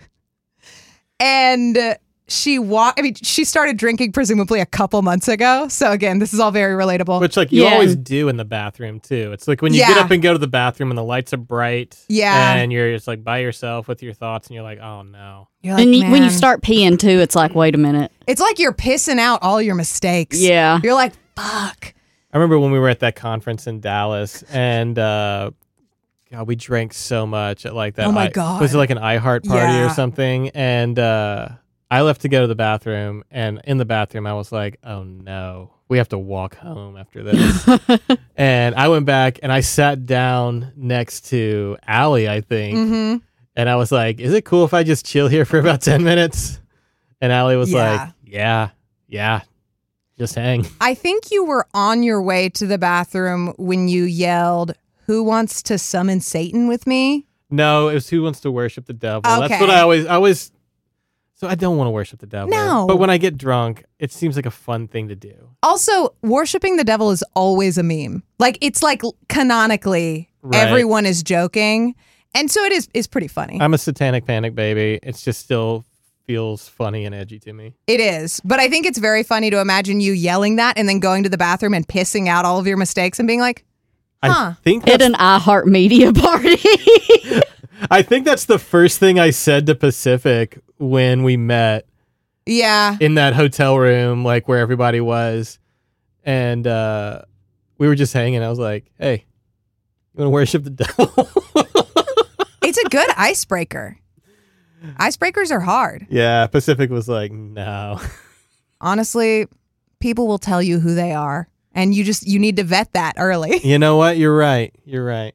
And she walked, I mean, she started drinking presumably a couple months ago. So again, this is all very relatable. Which like you Yeah. always do in the bathroom too. It's like when you Yeah. get up and go to the bathroom and the lights are bright. Yeah. And you're just like by yourself with your thoughts and you're like, oh no. You're like, And you, when you "Man." start peeing too, it's like, wait a minute. It's like you're pissing out all your mistakes. Yeah. You're like, fuck. I remember when we were at that conference in Dallas and uh God, we drank so much at like that. Oh my I- God. Was it like an iHeart party Yeah. or something? And uh I left to go to the bathroom, and in the bathroom, I was like, oh no, we have to walk home after this. And I went back and I sat down next to Allie, I think. Mm-hmm. And I was like, is it cool if I just chill here for about ten minutes? And Allie was Yeah. like, yeah, yeah, just hang. I think you were on your way to the bathroom when you yelled, who wants to summon Satan with me? No, it was Who Wants to Worship the Devil. That's Okay. what I always, I always, so I don't want to worship the devil. No. But when I get drunk, it seems like a fun thing to do. Also, worshiping the devil is always a meme. Like, it's like canonically, Right. everyone is joking. And so it is is pretty funny. I'm a satanic panic baby. It's just still feels funny and edgy to me. It is. But I think it's very funny to imagine you yelling that and then going to the bathroom and pissing out all of your mistakes and being like, Huh. I think At that's, an iHeartMedia party. I think that's the first thing I said to Pacific when we met. Yeah. In that hotel room, like where everybody was. And uh, we were just hanging. I was like, hey, you want to worship the devil? It's a good icebreaker. Icebreakers are hard. Yeah. Pacific was like, no. Honestly, people will tell you who they are. And you just, you need to vet that early. You know what? You're right. You're right.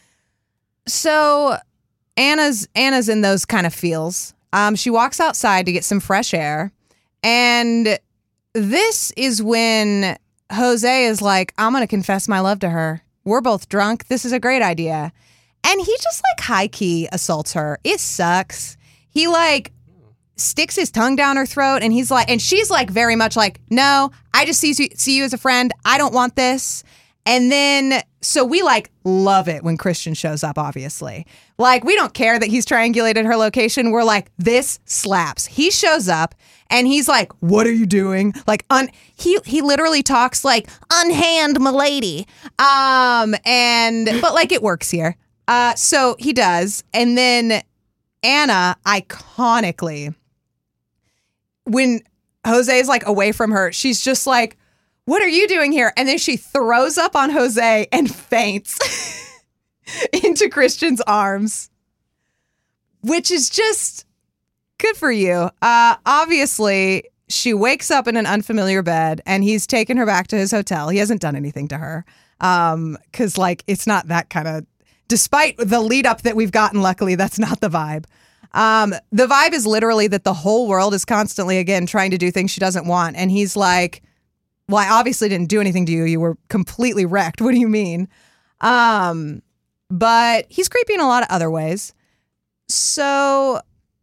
So Anna's Anna's in those kind of feels. Um, she walks outside to get some fresh air. And this is when Jose is like, I'm going to confess my love to her. We're both drunk. This is a great idea. And he just like high key assaults her. It sucks. He like sticks his tongue down her throat and he's like, and she's like very much like, no, I just see you, see you as a friend. I don't want this. And then, so we like love it when Christian shows up, obviously. Like, we don't care that he's triangulated her location. We're like, this slaps. He shows up and he's like, what are you doing? Like, un- he he literally talks like, unhand m'lady. Um, and, but like it works here. Uh, so he does. And then Anna, iconically, when Jose is like away from her, she's just like, what are you doing here? And then she throws up on Jose and faints into Christian's arms, which is just good for you. Uh, obviously, she wakes up in an unfamiliar bed and he's taken her back to his hotel. He hasn't done anything to her um, because, like, it's not that kind of, despite the lead up that we've gotten, luckily, that's not the vibe. Um, the vibe is literally that the whole world is constantly, again, trying to do things she doesn't want. And he's like, well, I obviously didn't do anything to you. You were completely wrecked. What do you mean? Um, but he's creepy in a lot of other ways. So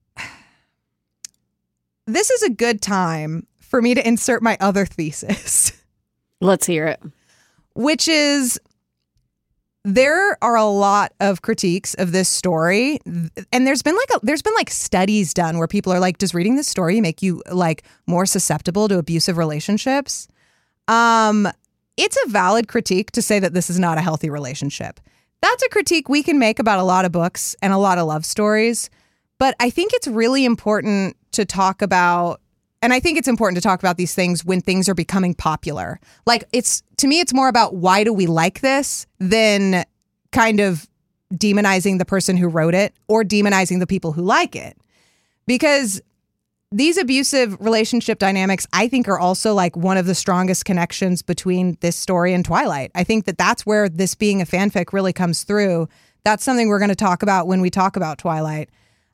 this is a good time for me to insert my other thesis. Let's hear it. Which is, there are a lot of critiques of this story, and there's been like a, there's been like studies done where people are like, does reading this story make you like more susceptible to abusive relationships? Um, it's a valid critique to say that this is not a healthy relationship. That's a critique we can make about a lot of books and a lot of love stories. But I think it's really important to talk about, and I think it's important to talk about these things when things are becoming popular. Like, it's, to me, it's more about why do we like this than kind of demonizing the person who wrote it or demonizing the people who like it. Because these abusive relationship dynamics, I think, are also like one of the strongest connections between this story and Twilight. I think that that's where this being a fanfic really comes through. That's something we're going to talk about when we talk about Twilight.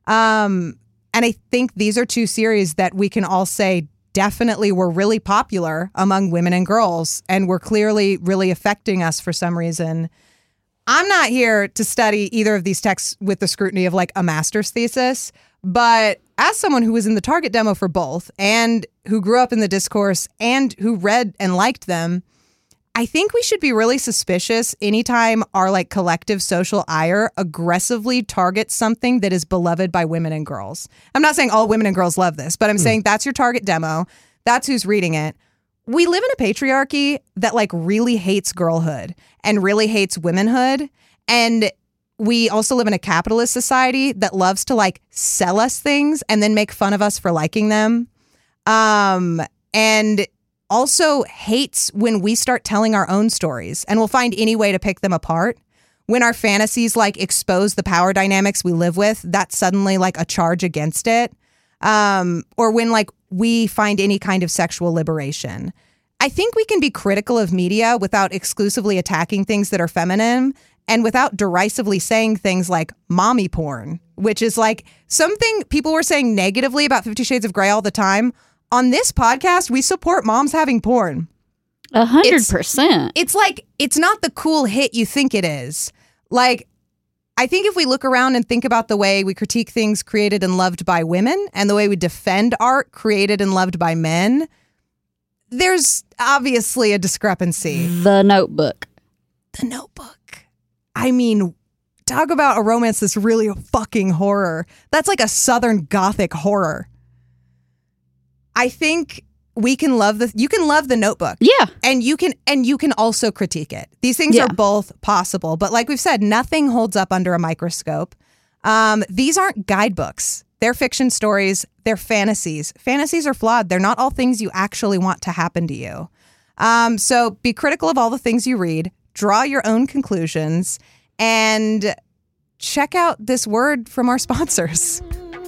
Um, and I think these are two series that we can all say definitely were really popular among women and girls and were clearly really affecting us for some reason. I'm not here to study either of these texts with the scrutiny of like a master's thesis, but as someone who was in the target demo for both and who grew up in the discourse and who read and liked them, I think we should be really suspicious anytime our like collective social ire aggressively targets something that is beloved by women and girls. I'm not saying all women and girls love this, but I'm mm. saying that's your target demo. That's who's reading it. We live in a patriarchy that like really hates girlhood and really hates womanhood. And we also live in a capitalist society that loves to like sell us things and then make fun of us for liking them. Um, and also hates when we start telling our own stories and will find any way to pick them apart. When our fantasies like expose the power dynamics we live with, that's suddenly like a charge against it. Um, or when like we find any kind of sexual liberation. I think we can be critical of media without exclusively attacking things that are feminine and without derisively saying things like mommy porn, which is like something people were saying negatively about Fifty Shades of Grey all the time. On this podcast, we support moms having porn. A hundred percent. It's like, it's not the cool hit you think it is. Like, I think if we look around and think about the way we critique things created and loved by women and the way we defend art created and loved by men, there's obviously a discrepancy. The Notebook. The Notebook. I mean, talk about a romance that's really a fucking horror. That's like a Southern Gothic horror. I think we can love the, you can love The Notebook. Yeah. And you can, and you can also critique it. These things yeah. are both possible. But like we've said, nothing holds up under a microscope. Um, these aren't guidebooks. They're fiction stories. They're fantasies. Fantasies are flawed. They're not all things you actually want to happen to you. Um, so be critical of all the things you read, draw your own conclusions, and check out this word from our sponsors.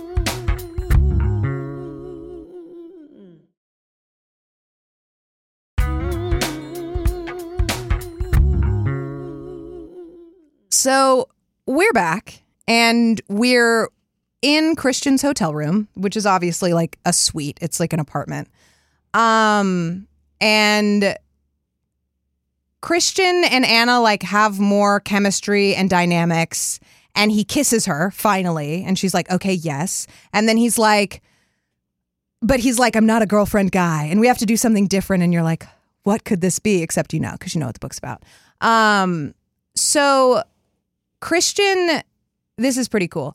So we're back, and we're in Christian's hotel room, which is obviously like a suite. It's like an apartment. Um, and Christian and Anna like have more chemistry and dynamics, and he kisses her finally, and she's like, okay, yes. And then he's like, but he's like, I'm not a girlfriend guy, and we have to do something different. And you're like, what could this be? Except you know, because you know what the book's about. Um, so Christian, this is pretty cool.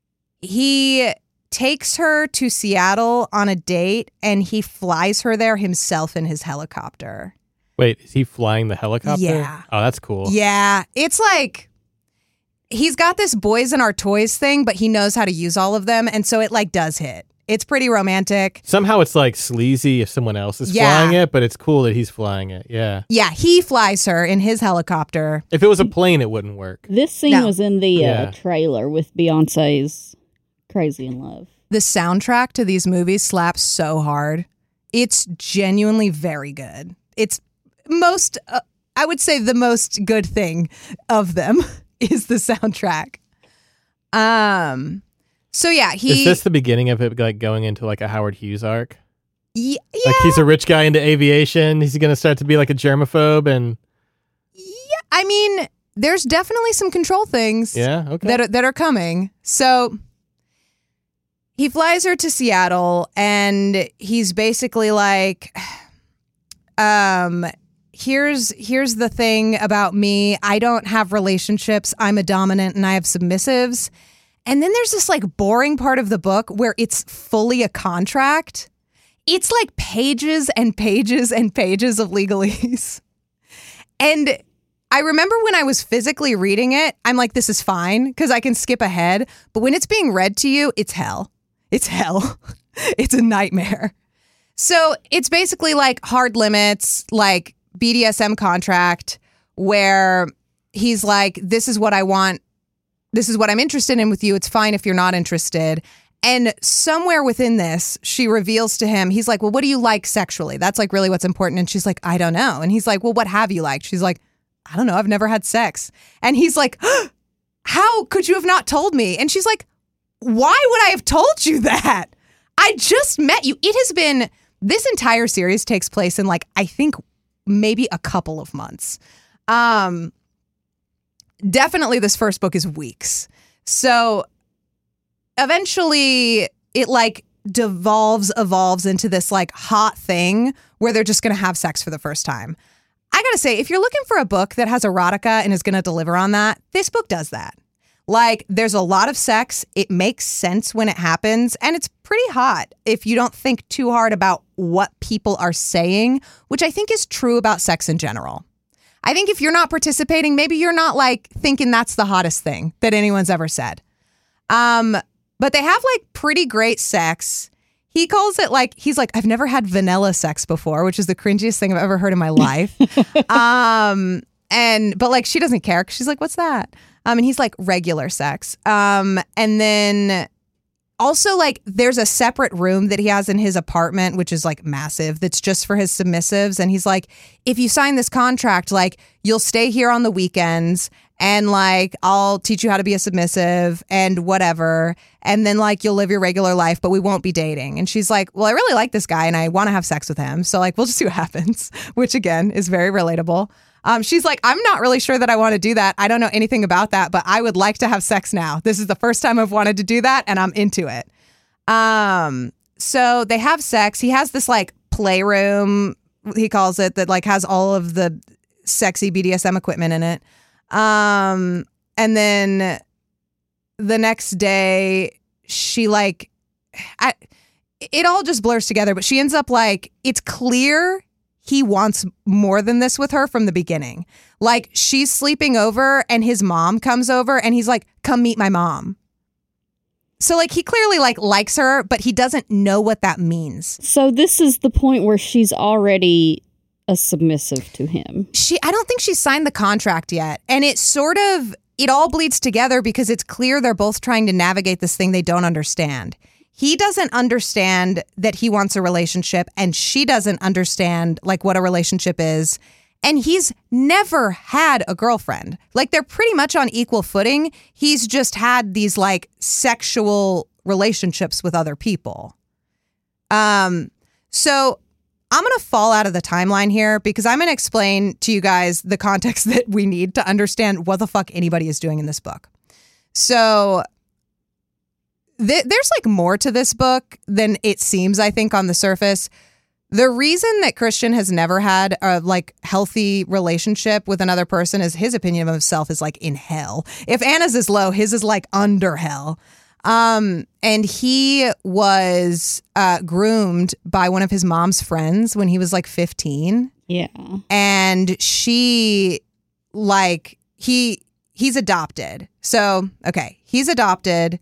He takes her to Seattle on a date, and he flies her there himself in his helicopter. Wait, is he flying the helicopter? Yeah. Oh, that's cool. Yeah. It's like, he's got this boys in our toys thing, but he knows how to use all of them. And so it like does hit. It's pretty romantic. Somehow it's like sleazy if someone else is Yeah. flying it, but it's cool that he's flying it. Yeah. Yeah. He flies her in his helicopter. If it was a plane, it wouldn't work. This scene No. was in the Yeah. uh, trailer with Beyonce's Crazy in Love. The soundtrack to these movies slaps so hard. It's genuinely very good. It's most, uh, I would say the most good thing of them is the soundtrack. Um, so yeah, he, Is this the beginning of it like going into like a Howard Hughes arc? yeah, Like he's a rich guy into aviation. He's going to start to be like a germaphobe and yeah, I mean, there's definitely some control things yeah, okay. that are, that are coming. So he flies her to Seattle, and he's basically like, um, here's here's the thing about me. I don't have relationships. I'm a dominant and I have submissives. And then there's this like boring part of the book where it's fully a contract. It's like pages and pages and pages of legalese. And I remember when I was physically reading it, I'm like, this is fine because I can skip ahead. But when it's being read to you, it's hell. It's hell. It's a nightmare. So it's basically like hard limits, like B D S M contract, where he's like, this is what I want. This is what I'm interested in with you. It's fine if you're not interested. And somewhere within this, she reveals to him, he's like, well, what do you like sexually? That's like really what's important. And she's like, I don't know. And he's like, well, what have you liked? She's like, I don't know. I've never had sex. And he's like, how could you have not told me? And she's like, why would I have told you that? I just met you. It has been, this entire series takes place in like, I think maybe a couple of months. Um, definitely this first book is weeks. So eventually it like devolves, evolves into this like hot thing where they're just going to have sex for the first time. I gotta say, if you're looking for a book that has erotica and is going to deliver on that, this book does that. Like, there's a lot of sex. It makes sense when it happens. And it's pretty hot if you don't think too hard about what people are saying, which I think is true about sex in general. I think if you're not participating, maybe you're not like thinking that's the hottest thing that anyone's ever said. Um, but they have like pretty great sex. He calls it like, he's like, I've never had vanilla sex before, which is the cringiest thing I've ever heard in my life. um, and, but like, she doesn't care. 'Cause she's like, what's that? Um, and he's like regular sex. Um, and then also like there's a separate room that he has in his apartment, which is like massive. That's just for his submissives. And he's like, if you sign this contract, like you'll stay here on the weekends and like, I'll teach you how to be a submissive and whatever. And then like, you'll live your regular life, but we won't be dating. And she's like, well, I really like this guy and I want to have sex with him. So like, we'll just see what happens, which again is very relatable. Um, she's like, I'm not really sure that I want to do that. I don't know anything about that, but I would like to have sex now. This is the first time I've wanted to do that, and I'm into it. Um, so they have sex. He has this like playroom, he calls it, that like has all of the sexy B D S M equipment in it. Um, and then the next day, she like, I, it all just blurs together, but she ends up like, it's clear he wants more than this with her from the beginning. Like she's sleeping over and his mom comes over and he's like, come meet my mom. So like he clearly like likes her, but he doesn't know what that means. So this is the point where she's already a submissive to him. She, I don't think she signed the contract yet. And it sort of, it all bleeds together because it's clear they're both trying to navigate this thing they don't understand. He doesn't understand that he wants a relationship, and she doesn't understand like what a relationship is. And he's never had a girlfriend. Like they're pretty much on equal footing. He's just had these like sexual relationships with other people. Um, so I'm going to fall out of the timeline here because I'm going to explain to you guys the context that we need to understand what the fuck anybody is doing in this book. So th- there's like more to this book than it seems, I think, on the surface. The reason that Christian has never had a like healthy relationship with another person is his opinion of himself is like in hell. If Anna's is low, his is like under hell. Um, and he was uh, groomed by one of his mom's friends when he was like fifteen. Yeah. And she like he he's adopted. So, okay, he's adopted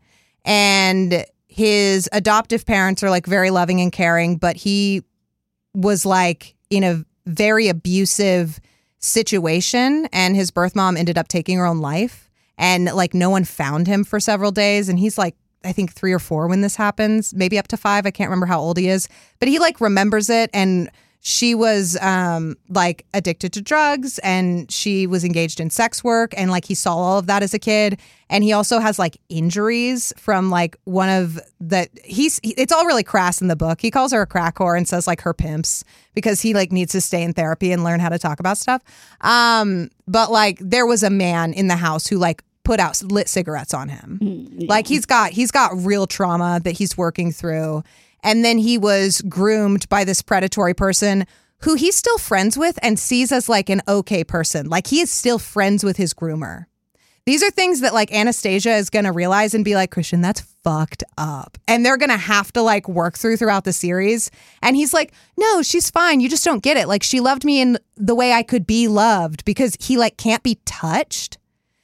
and his adoptive parents are like very loving and caring, but he was like in a very abusive situation and his birth mom ended up taking her own life and like no one found him for several days. And he's like, I think three or four when this happens, maybe up to five. I can't remember how old he is, but he like remembers it. And she was um, like addicted to drugs and she was engaged in sex work. And like he saw all of that as a kid. And he also has like injuries from like one of the he's it's all really crass in the book. He calls her a crack whore and says like her pimps because he like needs to stay in therapy and learn how to talk about stuff. Um, but like there was a man in the house who like put out lit cigarettes on him. Mm, yeah. Like he's got he's got real trauma that he's working through. And then he was groomed by this predatory person who he's still friends with and sees as like an okay person. Like he is still friends with his groomer. These are things that like Anastasia is going to realize and be like, Christian, that's fucked up. And they're going to have to like work through throughout the series. And he's like, no, she's fine. You just don't get it. Like she loved me in the way I could be loved because he like can't be touched.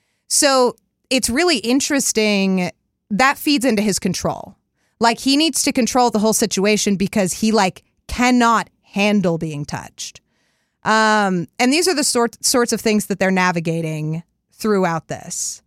So it's really interesting. That feeds into his control. Like he needs to control the whole situation because he like cannot handle being touched. Um, and these are the sort, sorts of things that they're navigating throughout this.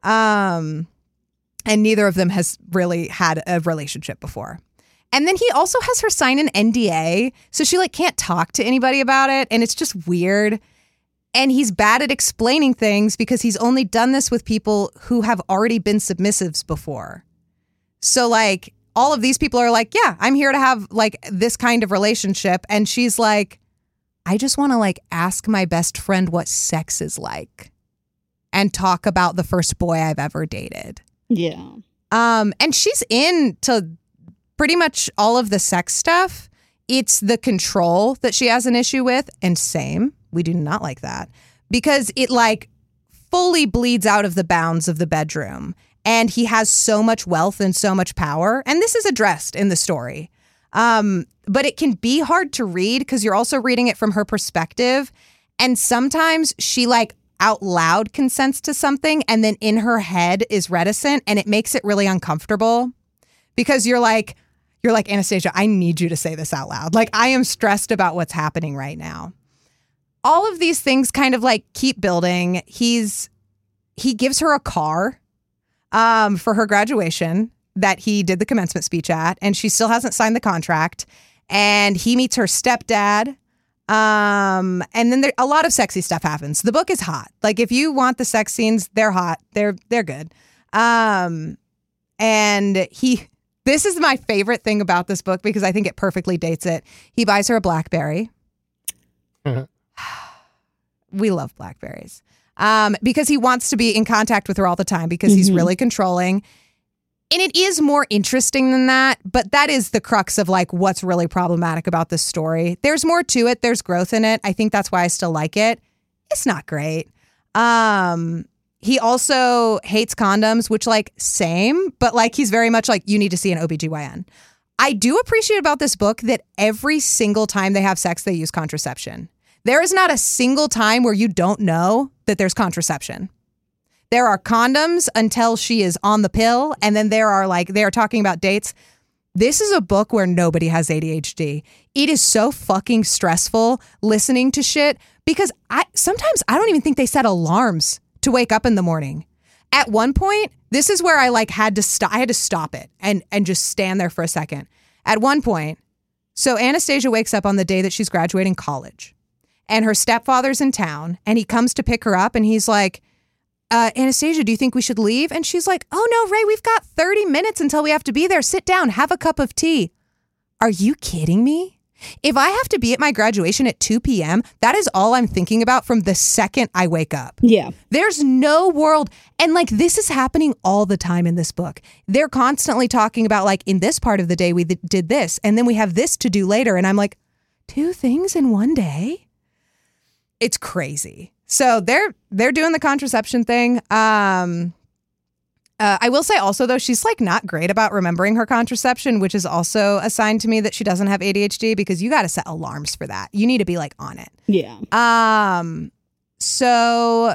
Um, and neither of them has really had a relationship before. And then he also has her sign an N D A. So she like can't talk to anybody about it. And it's just weird. And he's bad at explaining things because he's only done this with people who have already been submissives before. So like all of these people are like, yeah, I'm here to have like this kind of relationship. And she's like, I just want to like ask my best friend what sex is like and talk about the first boy I've ever dated. Yeah. Um, and she's into pretty much all of the sex stuff. It's the control that she has an issue with. And same, we do not like that because it like fully bleeds out of the bounds of the bedroom. And he has so much wealth and so much power. And this is addressed in the story. Um, but it can be hard to read because you're also reading it from her perspective. And sometimes she like out loud consents to something and then in her head is reticent and it makes it really uncomfortable because you're like, you're like, Anastasia, I need you to say this out loud. Like I am stressed about what's happening right now. All of these things kind of like keep building. He's, he gives her a car um, for her graduation that he did the commencement speech at, and she still hasn't signed the contract. And he meets her stepdad. Um, and then there, a lot of sexy stuff happens. The book is hot. Like if you want the sex scenes, they're hot. They're, they're good. Um, and he, this is my favorite thing about this book because I think it perfectly dates it. He buys her a BlackBerry. Uh-huh. We love Blackberries. Um, because he wants to be in contact with her all the time because mm-hmm. he's really controlling. And it is more interesting than that, but that is the crux of like what's really problematic about this story. There's more to it. There's growth in it. I think that's why I still like it. It's not great. Um, he also hates condoms, which like same, but like he's very much like you need to see an O B G Y N. I do appreciate about this book that every single time they have sex, they use contraception. There is not a single time where you don't know that there's contraception. There are condoms until she is on the pill. And then there are like, they are talking about dates. This is a book where nobody has A D H D. It is so fucking stressful listening to shit because I sometimes I don't even think they set alarms to wake up in the morning. At one point, this is where I like had to stop. I had to stop it and and just stand there for a second. At one point, so Anastasia wakes up on the day that she's graduating college, and her stepfather's in town, and he comes to pick her up, and he's like, uh, Anastasia, do you think we should leave? And she's like, oh no, Ray, we've got thirty minutes until we have to be there. Sit down, have a cup of tea. Are you kidding me? If I have to be at my graduation at two p.m., that is all I'm thinking about from the second I wake up. Yeah. There's no world. And like, this is happening all the time in this book. They're constantly talking about like, in this part of the day, we th- did this, and then we have this to do later. And I'm like, two things in one day? It's crazy. So they're they're doing the contraception thing. Um, uh, I will say also, though, she's like not great about remembering her contraception, which is also a sign to me that she doesn't have A D H D because you got to set alarms for that. You need to be like on it. Yeah. Um. So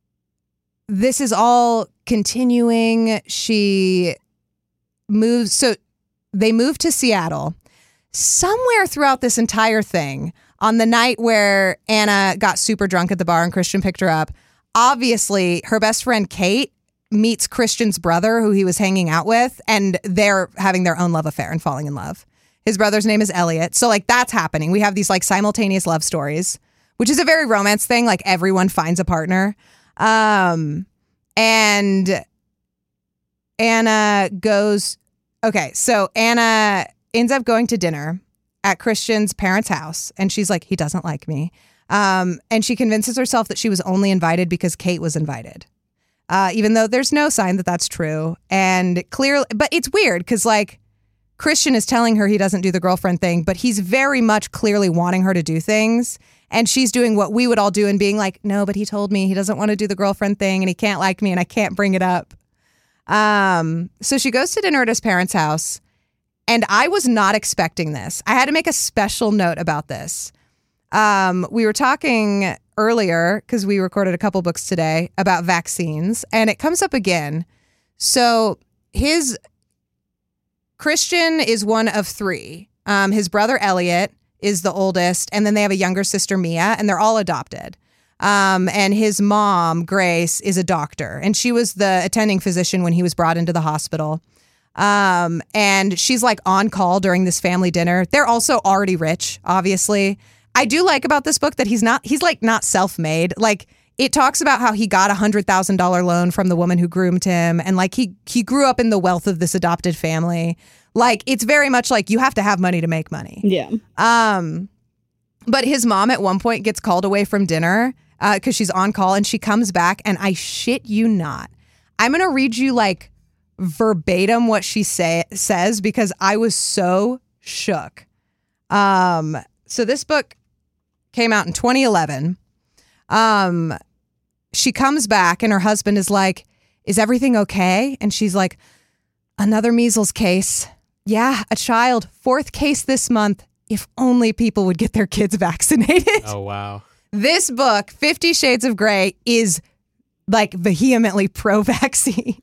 this is all continuing. She moves. So they moved to Seattle. Somewhere throughout this entire thing, on the night where Anna got super drunk at the bar and Christian picked her up, obviously her best friend Kate meets Christian's brother, who he was hanging out with, and they're having their own love affair and falling in love. His brother's name is Elliot. So like that's happening. We have these like simultaneous love stories, which is a very romance thing. Like everyone finds a partner. Um, and Anna goes, okay, so Anna ends up going to dinner at Christian's parents' house, and she's like, he doesn't like me. Um, and she convinces herself that she was only invited because Kate was invited. Uh, even though there's no sign that that's true. And clearly, but it's weird because like Christian is telling her he doesn't do the girlfriend thing, but he's very much clearly wanting her to do things. And she's doing what we would all do and being like, no, but he told me he doesn't want to do the girlfriend thing and he can't like me and I can't bring it up. Um, so she goes to dinner at his parents' house, and I was not expecting this. I had to make a special note about this. Um, we were talking earlier, because we recorded a couple books today, about vaccines, and it comes up again. So his Christian is one of three. Um, his brother Elliot is the oldest, and then they have a younger sister, Mia, and they're all adopted. Um, and his mom, Grace, is a doctor, and she was the attending physician when he was brought into the hospital. Um, and she's like on call during this family dinner. They're also already rich, obviously. I do like about this book that he's not, he's like not self-made. Like it talks about how he got a hundred thousand dollar loan from the woman who groomed him. And like he, he grew up in the wealth of this adopted family. Like it's very much like you have to have money to make money. Yeah. Um, but his mom at one point gets called away from dinner, uh, cause she's on call, and she comes back, and I shit you not, I'm going to read you like verbatim what she say says because I was so shook. Um, so this book came out in twenty eleven. Um, she comes back and her husband is like, is everything okay? And she's like, another measles case. Yeah, a child. Fourth case this month. If only people would get their kids vaccinated. Oh, wow. This book, Fifty Shades of Grey, is like vehemently pro-vaccine.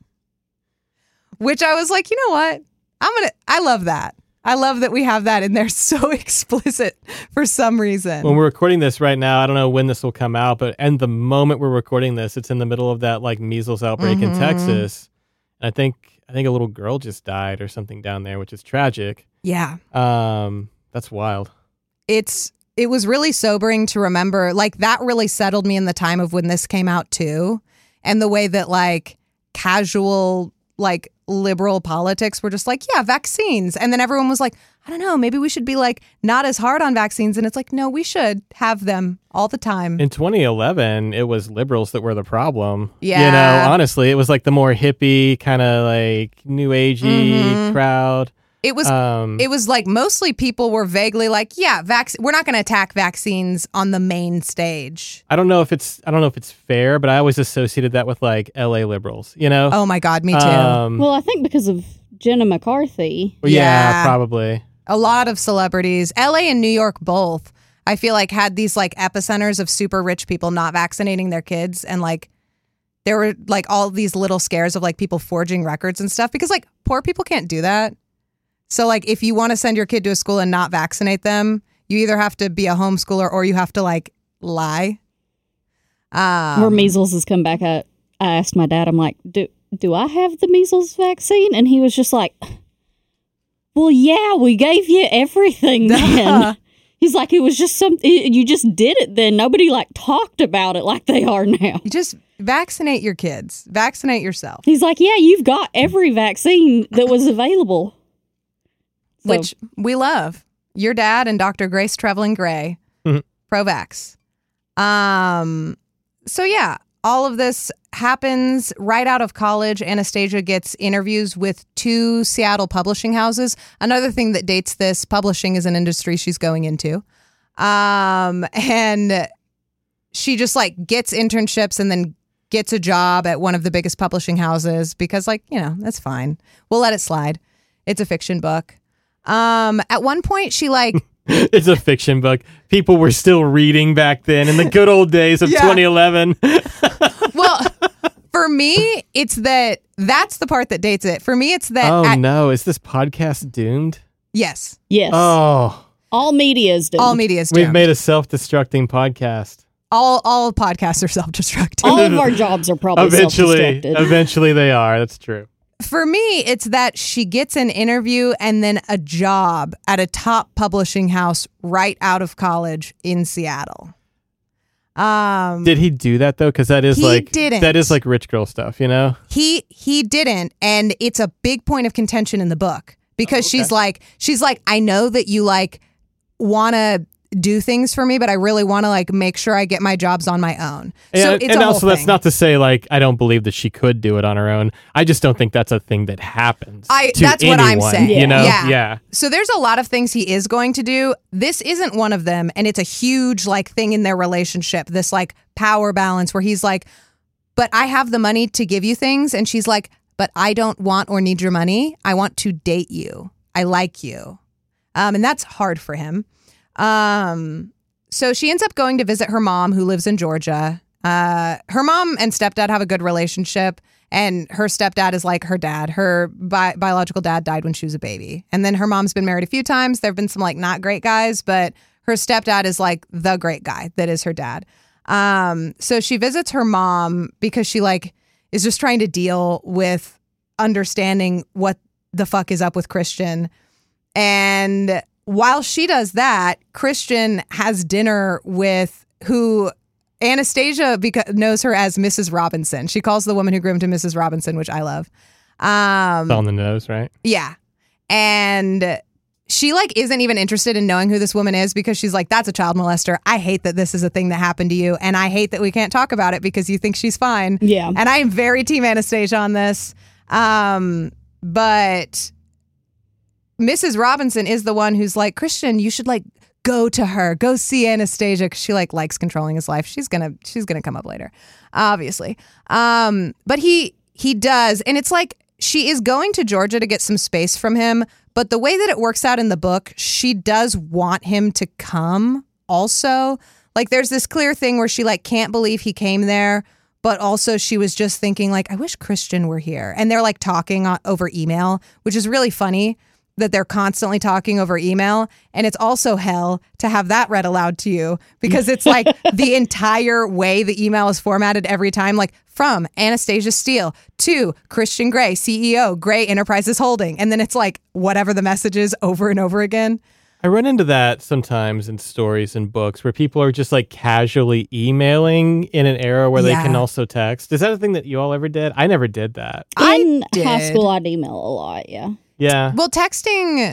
Which I was like, you know what? I'm going to, I love that. I love that we have that in there so explicit for some reason. When we're recording this right now, I don't know when this will come out, but and the moment we're recording this, it's in the middle of that like measles outbreak Mm-hmm. in Texas. And I think I think a little girl just died or something down there, which is tragic. Yeah. Um, that's wild. It's it was really sobering to remember. Like that really settled me in the time of when this came out too. And the way that like casual like liberal politics were just like, yeah, vaccines. And then everyone was like, I don't know, maybe we should be like not as hard on vaccines. And it's like, no, we should have them all the time. In twenty eleven, it was liberals that were the problem. Yeah. You know, honestly, it was like the more hippie kind of like new agey Mhm. crowd. It was Um, it was like mostly people were vaguely like, yeah, vac- we're not going to attack vaccines on the main stage. I don't know if it's I don't know if it's fair, but I always associated that with like L A liberals, you know? Oh my God, me too. Um, Well, I think because of Jenna McCarthy. yeah, yeah. probably. A lot of celebrities, L A and New York both, I feel like had these like epicenters of super rich people not vaccinating their kids, and like there were like all these little scares of like people forging records and stuff because like poor people can't do that. So like if you want to send your kid to a school and not vaccinate them, you either have to be a homeschooler or you have to like lie. Um, Where measles has come back, I, I asked my dad, I'm like, do do I have the measles vaccine? And he was just like, well, yeah, we gave you everything then. He's like, it was just something, you just did it then. Nobody like talked about it like they are now. You just vaccinate your kids. Vaccinate yourself. He's like, yeah, you've got every vaccine that was available. So, Which we love. Your dad and Doctor Grace Trevelyan Gray, Mhm. pro-vax. Um, so yeah, all of this happens right out of college. Anastasia gets interviews with two Seattle publishing houses. Another thing that dates this, publishing is an industry she's going into. Um, and she just like gets internships and then gets a job at one of the biggest publishing houses because like, you know, that's fine. We'll let it slide. It's a fiction book. Um, at one point she like, It's a fiction book. People were still reading back then in the good old days of Yeah. twenty eleven. well, for me, it's that that's the part that dates it. For me, it's that. Oh at- no, is this podcast doomed? yes, yes. Oh, All media is doomed. all media is we've doomed. made a self-destructing podcast. all all podcasts are self-destructing. All of our jobs are probably Eventually, self-destructed. eventually they are. That's true. For me, it's that she gets an interview and then a job at a top publishing house right out of college in Seattle. Um, Did he do that though? Because that is He like didn't. that is like rich girl stuff, you know? he he didn't, and it's a big point of contention in the book because Oh, okay. she's like she's like I know that you like want to do things for me, but I really want to like make sure I get my jobs on my own. And, so it's and a whole also, that's thing. not to say like I don't believe that she could do it on her own. I just don't think that's a thing that happens. I- to that's what I'm anyone, saying. You know? Yeah. yeah. So there's a lot of things he is going to do. This isn't one of them, and it's a huge like thing in their relationship. This like power balance where he's like, "But I have the money to give you things," and she's like, "But I don't want or need your money. I want to date you. I like you," um, and that's hard for him. Um, so she ends up going to visit her mom, who lives in Georgia. Uh, her mom and stepdad have a good relationship. And her stepdad is like her dad. Her bi- biological dad died when she was a baby. And then her mom's been married a few times. There have been some like not great guys, but her stepdad is like the great guy that is her dad. Um, so she visits her mom because she like is just trying to deal with understanding what the fuck is up with Christian. And while she does that, Christian has dinner with who Anastasia beca- knows her as Missus Robinson. She calls the woman who groomed him Missus Robinson, which I love. Um, It's on the nose, right? yeah. And she like isn't even interested in knowing who this woman is because she's like, that's a child molester. I hate that this is a thing that happened to you. And I hate that we can't talk about it because you think she's fine. Yeah. And I am very team Anastasia on this. Um, but Missus Robinson is the one who's like, Christian, you should like go to her, go see Anastasia, because she like likes controlling his life. She's gonna she's gonna come up later, obviously. Um, but he he does, and it's like she is going to Georgia to get some space from him. But the way that it works out in the book, she does want him to come also. Like there's this clear thing where she like can't believe he came there, but also she was just thinking like, I wish Christian were here. And they're like talking on, over email, which is really funny that they're constantly talking over email. And it's also hell to have that read aloud to you because it's like the entire way the email is formatted every time, like from Anastasia Steele to Christian Gray, C E O, Gray Enterprises Holding. And then it's like whatever the message is over and over again. I run into that sometimes in stories and books where people are just like casually emailing in an era where Yeah. they can also text. Is that a thing that you all ever did? I never did that. I In high did. school, I'd email a lot, yeah. Yeah. Well, texting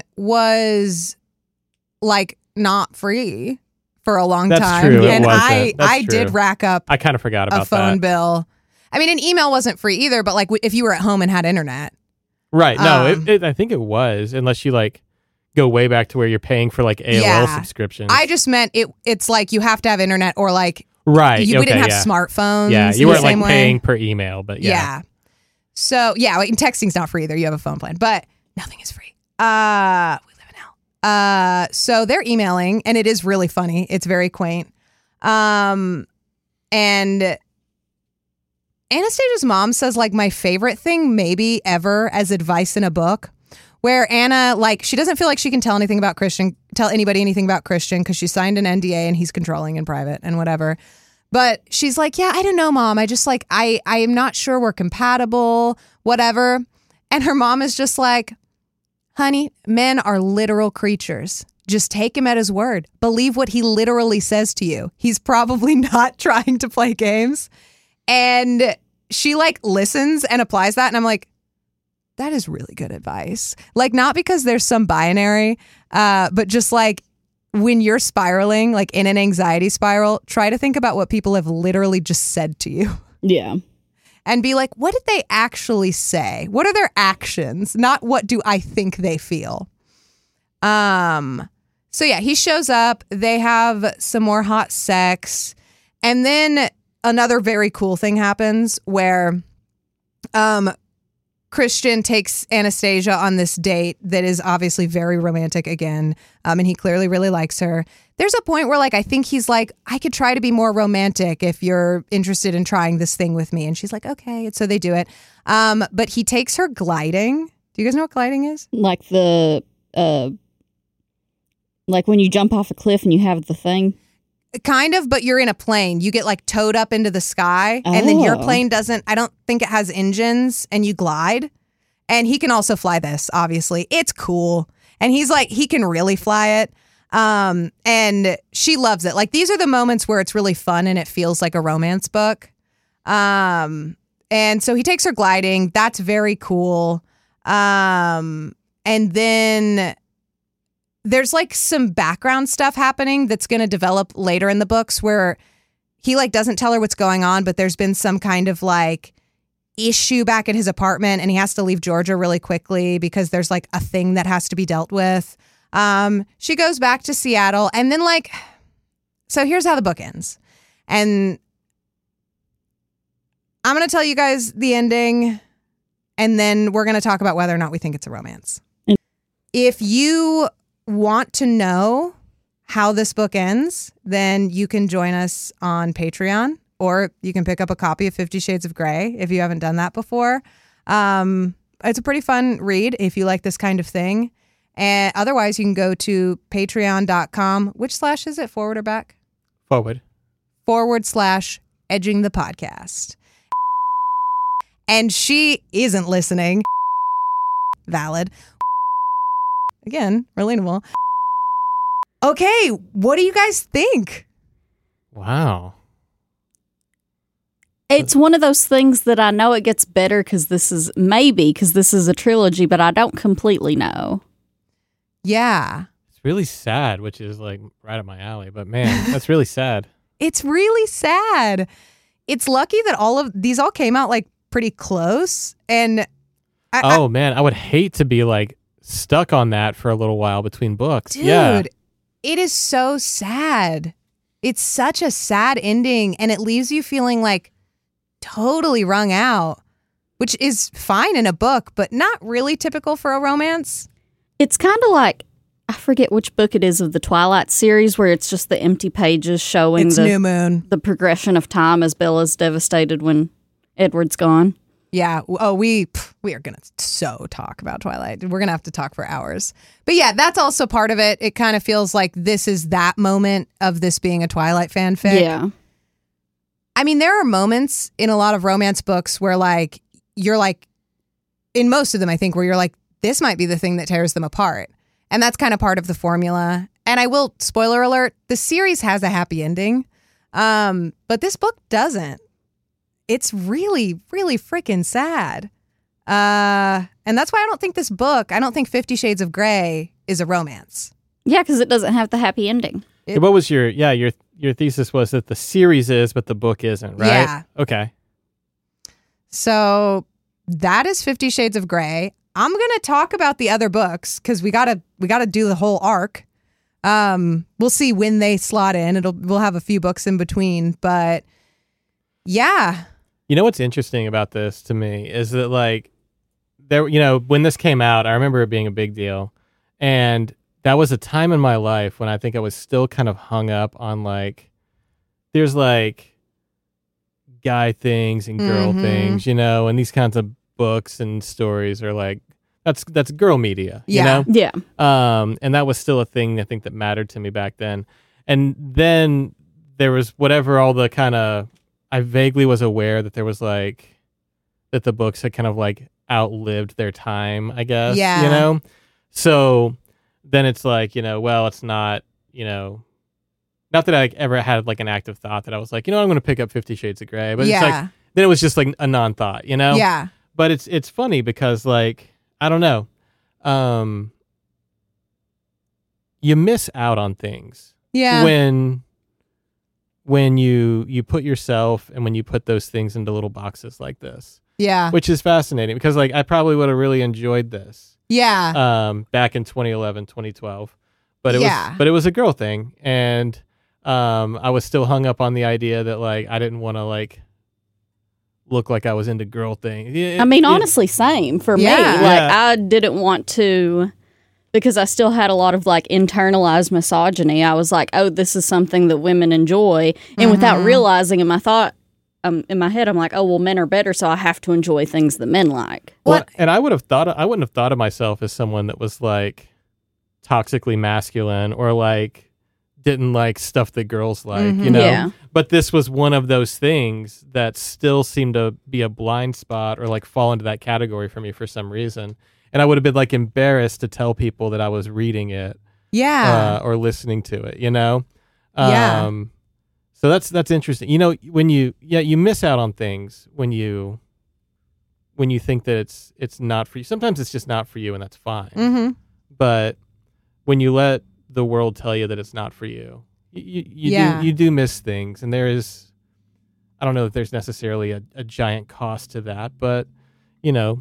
was like not free for a long That's time. true, it And wasn't. I, That's I did true. rack up I kind of forgot a about phone that. bill. I mean, an email wasn't free either, but like w- if you were at home and had internet. Right. No, Um, it, it, I think it was, unless you like go way back to where you're paying for like A O L Yeah. subscriptions. I just meant it. It's like you have to have internet or like right. you, we okay, didn't have yeah. smartphones. Yeah, in you the weren't like same way. paying per email, but Yeah. yeah. So yeah, like, and texting's not free either. You have a phone plan, but nothing is free. Uh, we live in hell. Uh, so they're emailing, and it is really funny. It's very quaint. Um, and Anastasia's mom says like my favorite thing maybe ever as advice in a book, where Anna, like, she doesn't feel like she can tell anything about Christian, tell anybody anything about Christian because she signed an N D A and he's controlling in private and whatever. But she's like, yeah, I don't know, Mom. I just like, I, I am not sure we're compatible, whatever. And her mom is just like, honey, men are literal creatures. Just take him at his word. Believe what he literally says to you. He's probably not trying to play games. And she like listens and applies that. And I'm like, that is really good advice. Like, not because there's some binary, uh, but just like when you're spiraling, like in an anxiety spiral, try to think about what people have literally just said to you. Yeah. And be like, what did they actually say? What are their actions? Not what do I think they feel? Um. So yeah, he shows up. They have some more hot sex. And then another very cool thing happens where um, Christian takes Anastasia on this date that is obviously very romantic again. Um, and he clearly really likes her. There's a point where like, I think he's like, I could try to be more romantic if you're interested in trying this thing with me. And she's like, okay. So they do it. Um, but he takes her gliding. Do you guys know what gliding is? Like the, uh, like when you jump off a cliff and you have the thing. Kind of, but you're in a plane. You get like towed up into the sky, oh. and then your plane doesn't, I don't think it has engines, and you glide. And he can also fly this, obviously. It's cool. And he's like, he can really fly it. Um, and she loves it. Like, these are the moments where it's really fun and it feels like a romance book. Um, and so he takes her gliding. That's very cool. Um, and then there's like some background stuff happening that's going to develop later in the books where he like doesn't tell her what's going on, but there's been some kind of like issue back at his apartment and he has to leave Georgia really quickly because there's like a thing that has to be dealt with. Um, she goes back to Seattle and then like, so here's how the book ends. And I'm going to tell you guys the ending and then we're going to talk about whether or not we think it's a romance. Mm. If you want to know how this book ends, then you can join us on Patreon, or you can pick up a copy of Fifty Shades of Grey if you haven't done that before. Um, it's a pretty fun read if you like this kind of thing. And otherwise, you can go to patreon.com. Which slash is it? Forward or back? Forward. Forward slash edging the podcast. And she isn't listening. Valid. Again, relatable. Okay, what do you guys think? Wow. It's one of those things that I know it gets better because this is, maybe because this is a trilogy, but I don't completely know. Yeah. It's really sad, which is like right up my alley. But man, that's really sad. It's really sad. It's lucky that all of these all came out like pretty close. And I, oh I, man, I would hate to be like stuck on that for a little while between books. Dude, yeah. It is so sad. It's such a sad ending, and it leaves you feeling like totally wrung out, which is fine in a book, but not really typical for a romance. It's kind of like, I forget which book it is of the Twilight series where it's just the empty pages showing it's the, New Moon. the progression of time as Bella's devastated when Edward's gone. Yeah. Oh, we we are going to so talk about Twilight. We're going to have to talk for hours. But yeah, that's also part of it. It kind of feels like this is that moment of this being a Twilight fanfic. Yeah. I mean, there are moments in a lot of romance books where like, you're like, in most of them, I think, where you're like, this might be the thing that tears them apart. And that's kind of part of the formula. And I will, spoiler alert, the series has a happy ending. Um, but this book doesn't. It's really, really freaking sad. Uh, and that's why I don't think this book, I don't think Fifty Shades of Grey is a romance. Yeah, because it doesn't have the happy ending. It, what was your, yeah, your your thesis was that the series is, but the book isn't, right? Yeah. Okay. So that is Fifty Shades of Grey. I'm going to talk about the other books because we got to we got to do the whole arc. Um, we'll see when they slot in. It'll we'll have a few books in between, but yeah. You know what's interesting about this to me is that like there, you know, when this came out, I remember it being a big deal, and that was a time in my life when I think I was still kind of hung up on like, there's like guy things and girl Mhm. things, you know, and these kinds of books and stories are like that's that's girl media, you Yeah. know. Yeah. Um, and that was still a thing I think that mattered to me back then. And then there was whatever all the kind of I vaguely was aware that there was like that the books had kind of like outlived their time, I guess. Yeah. You know? So then it's like, you know, well, it's not, you know, not that I ever had like an active thought that I was like, you know, I'm going to pick up Fifty Shades of Grey. But yeah. it's like, then it was just like a non-thought, you know? Yeah. But it's it's funny because like, I don't know. Um, you miss out on things Yeah. when when you you put yourself and when you put those things into little boxes like this, yeah. which is fascinating because like I probably would have really enjoyed this Yeah. um, back in twenty eleven, twenty twelve, but it Yeah. was but it was a girl thing, and um, I was still hung up on the idea that like I didn't want to like look like I was into girl things. Yeah, I mean, yeah. honestly, same for Yeah. me. Like, Yeah. I didn't want to, because I still had a lot of like internalized misogyny. I was like, oh, this is something that women enjoy. And without Mhm. realizing in my thought, um, in my head, I'm like, oh, well, men are better, so I have to enjoy things that men like. Well, What- and I would have thought I wouldn't have thought of myself as someone that was like toxically masculine or like didn't like stuff that girls like, Mhm. you know. Yeah. But this was one of those things that still seemed to be a blind spot or like fall into that category for me for some reason. And I would have been like embarrassed to tell people that I was reading it Yeah. uh, or listening to it, you know. Yeah. Um, so that's that's interesting. You know, when you yeah you miss out on things when you when you think that it's it's not for you. Sometimes it's just not for you, and that's fine. mm-hmm. But when you let the world tell you that it's not for you, you you, you Yeah. do you do miss things, and there is. I don't know if there's necessarily a, a giant cost to that, but you know,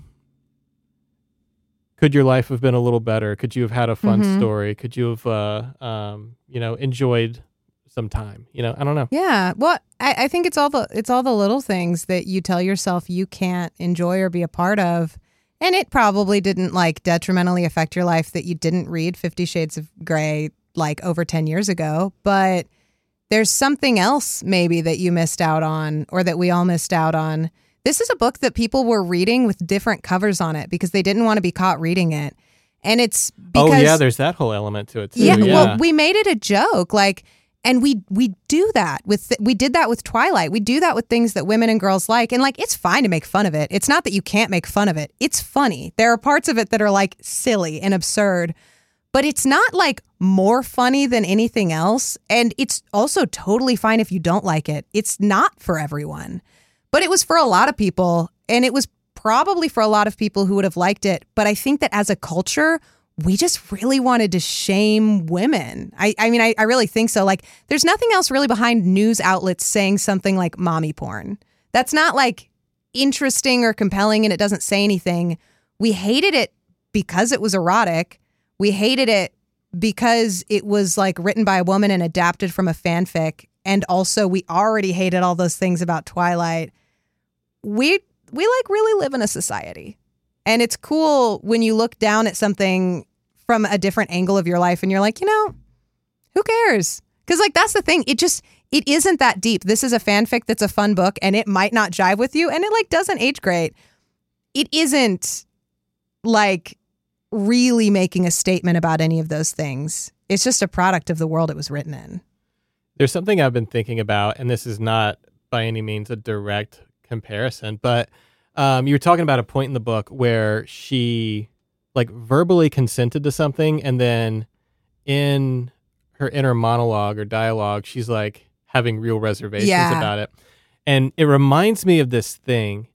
could your life have been a little better? Could you have had a fun Mhm. story? Could you have, uh, um, you know, enjoyed some time? You know, I don't know. Yeah. Well, I, I think it's all the it's all the little things that you tell yourself you can't enjoy or be a part of. And it probably didn't like detrimentally affect your life that you didn't read Fifty Shades of Grey like over ten years ago. But there's something else maybe that you missed out on or that we all missed out on. This is a book that people were reading with different covers on it because they didn't want to be caught reading it. And it's because Oh yeah, there's that whole element to it too. yeah, Yeah, well, we made it a joke, like, and we we do that with th- we did that with Twilight. We do that with things that women and girls like, and like it's fine to make fun of it. It's not that you can't make fun of it. It's funny. There are parts of it that are like silly and absurd, but it's not like more funny than anything else. And it's also totally fine if you don't like it. It's not for everyone, but it was for a lot of people, and it was probably for a lot of people who would have liked it. But I think that as a culture, we just really wanted to shame women. I, I mean, I, I really think so. Like, there's nothing else really behind news outlets saying something like mommy porn. That's not like interesting or compelling, and it doesn't say anything. We hated it because it was erotic. We hated it because it was like written by a woman and adapted from a fanfic. And also, we already hated all those things about Twilight. We we like really live in a society. And it's cool when you look down at something from a different angle of your life and you're like, you know, who cares? Because like that's the thing. It just it isn't that deep. This is a fanfic that's a fun book and it might not jive with you and it like doesn't age great. It isn't like really making a statement about any of those things. It's just a product of the world it was written in. There's something I've been thinking about, and this is not by any means a direct comparison, but um, you were talking about a point in the book where she like verbally consented to something, and then in her inner monologue or dialogue, she's like having real reservations Yeah. about it. And it reminds me of this thing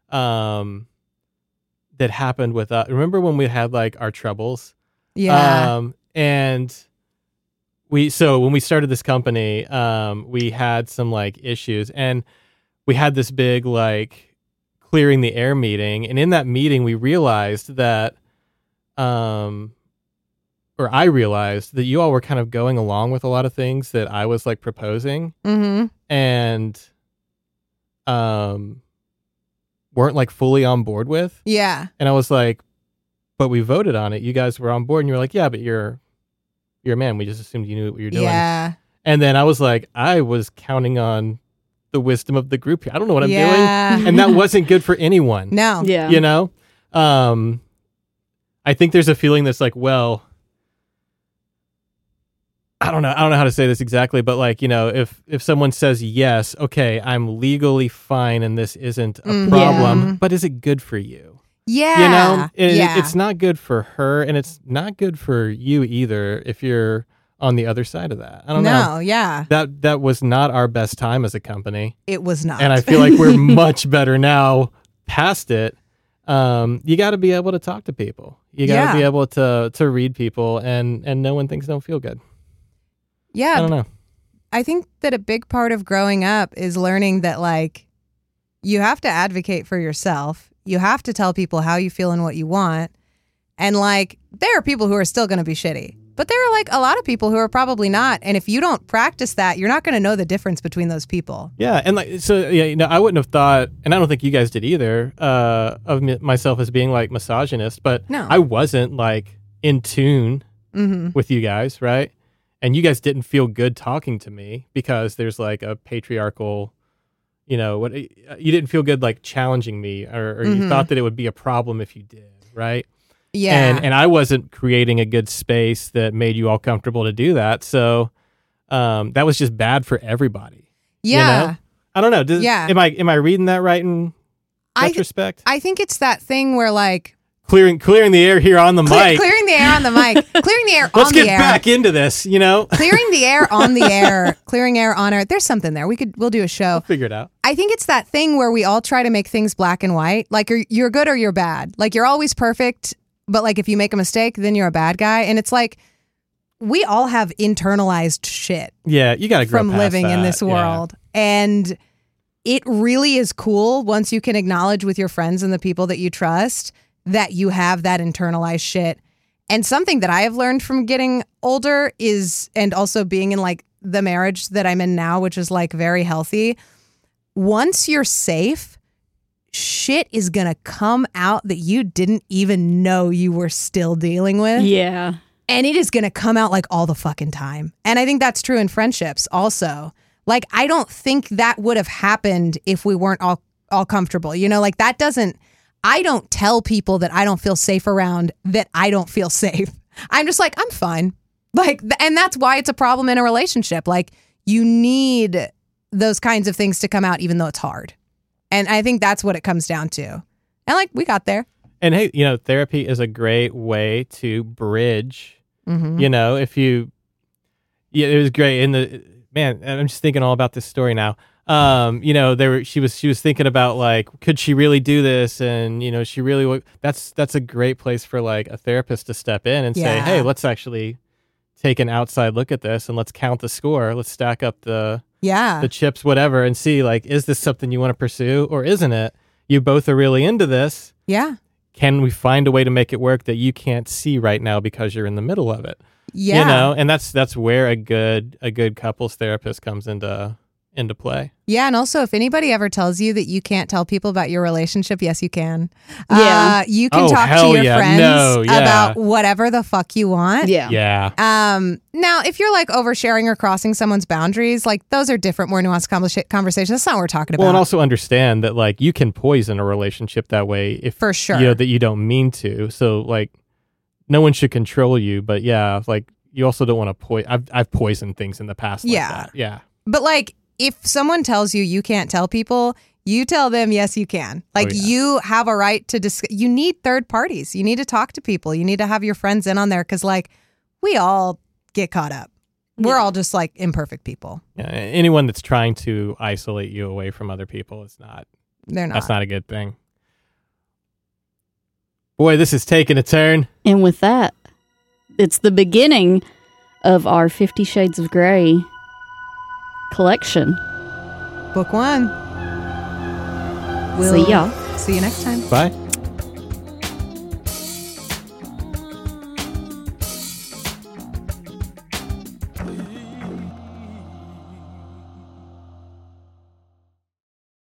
um, that happened with us. Remember when we had like our troubles? Yeah. Um, and we, so when we started this company, um, we had some like issues, and we had this big like clearing the air meeting. And in that meeting, we realized that, um, or I realized that you all were kind of going along with a lot of things that I was like proposing, mm-hmm. and, um, weren't like fully on board with. Yeah. And I was like, but we voted on it. You guys were on board, and you were like, yeah, but you're, you're a man. We just assumed you knew what you were doing. Yeah. And then I was like, I was counting on the wisdom of the group here. I don't know what I'm Yeah. doing. And that wasn't good for anyone. No. Yeah. You know? Um, I think there's a feeling that's like, well, I don't know. I don't know how to say this exactly, but like, you know, if, if someone says yes, okay, I'm legally fine and this isn't a Mm, problem, yeah. but is it good for you? Yeah. You know, it, yeah. it's not good for her and it's not good for you either if you're on the other side of that. I don't know. no, yeah. That that was not our best time as a company. It was not. And I feel like we're much better now past it. Um, you got to be able to talk to people. You got to Yeah. be able to to read people and and know when things don't feel good. yeah. I don't know. I think that a big part of growing up is learning that, like, you have to advocate for yourself. You have to tell people how you feel and what you want. And, like, there are people who are still going to be shitty. But there are, like, a lot of people who are probably not. And if you don't practice that, you're not going to know the difference between those people. Yeah, and like so, yeah, you know, I wouldn't have thought, and I don't think you guys did either, uh, of me, myself as being like misogynist. But No. I wasn't like in tune Mm-hmm. with you guys, right? And you guys didn't feel good talking to me because there's like a patriarchal, you know, what you didn't feel good like challenging me, or, or you Mhm. thought that it would be a problem if you did, right? Yeah. And and I wasn't creating a good space that made you all comfortable to do that. So um, that was just bad for everybody. you yeah. know? I don't know. Does, Yeah. Am I am I reading that right in I, th- retrospect? I think it's that thing where, like, clearing clearing the air here on the cle- mic. clearing the air on the mic, clearing the air Let's on get the air. back into this. You know, Clearing the air on the air, clearing air on air. There's something there. We could, we'll do a show. figure it out. I think it's that thing where we all try to make things black and white. Like, you're, you're good or you're bad. Like, you're always perfect, but like if you make a mistake, then you're a bad guy. And it's like, we all have internalized shit Yeah, you got to grow from past living in that. this Yeah. world. And it really is cool once you can acknowledge with your friends and the people that you trust that you have that internalized shit. And something that I have learned from getting older is, and also being in like the marriage that I'm in now, which is like very healthy. Once you're safe, shit is going to come out that you didn't even know you were still dealing with. Yeah. And it is going to come out like all the fucking time. And I think that's true in friendships also. Like, I don't think that would have happened if we weren't all, all comfortable. You know, like that doesn't, I don't tell people that I don't feel safe around that I don't feel safe. I'm just like, I'm fine. Like, th- and that's why it's a problem in a relationship. Like, you need those kinds of things to come out, even though it's hard. And I think that's what it comes down to. And like, we got there. And hey, you know, therapy is a great way to bridge. Mm-hmm. You know, if you, yeah, it was great. In the man, I'm just thinking all about this story now. Um, you know, there were, she was she was thinking about like, could she really do this? And you know, she really w- that's that's a great place for like a therapist to step in and say, Yeah. hey, let's actually take an outside look at this and let's count the score. Let's stack up the Yeah. the chips, whatever, and see like, is this something you want to pursue or isn't it? You both are really into this. Yeah. Can we find a way to make it work that you can't see right now because you're in the middle of it? Yeah. You know, and that's that's where a good a good couples therapist comes into into play. Yeah, and also if anybody ever tells you that you can't tell people about your relationship, yes, you can. Yeah. Uh, you can Oh, talk to hell your yeah. friends No, yeah. about whatever the fuck you want. Yeah. Yeah. Um, now, if you're like oversharing or crossing someone's boundaries, like those are different, more nuanced conversa- conversations. That's not what we're talking about. Well, and also understand that like you can poison a relationship that way if For sure. you know that you don't mean to. So like no one should control you, but yeah, like you also don't want to poison. I've I've poisoned things in the past. Like Yeah. that. Yeah. But like, if someone tells you you can't tell people, you tell them, yes, you can. Like, Oh, yeah. you have a right to discuss. You need third parties. You need to talk to people. You need to have your friends in on there because, like, we all get caught up. We're Yeah. all just like imperfect people. Yeah. Anyone that's trying to isolate you away from other people is not. They're not. That's not a good thing. Boy, this is taking a turn. And with that, it's the beginning of our Fifty Shades of Grey collection. Book one. See ya. See you next time. Bye.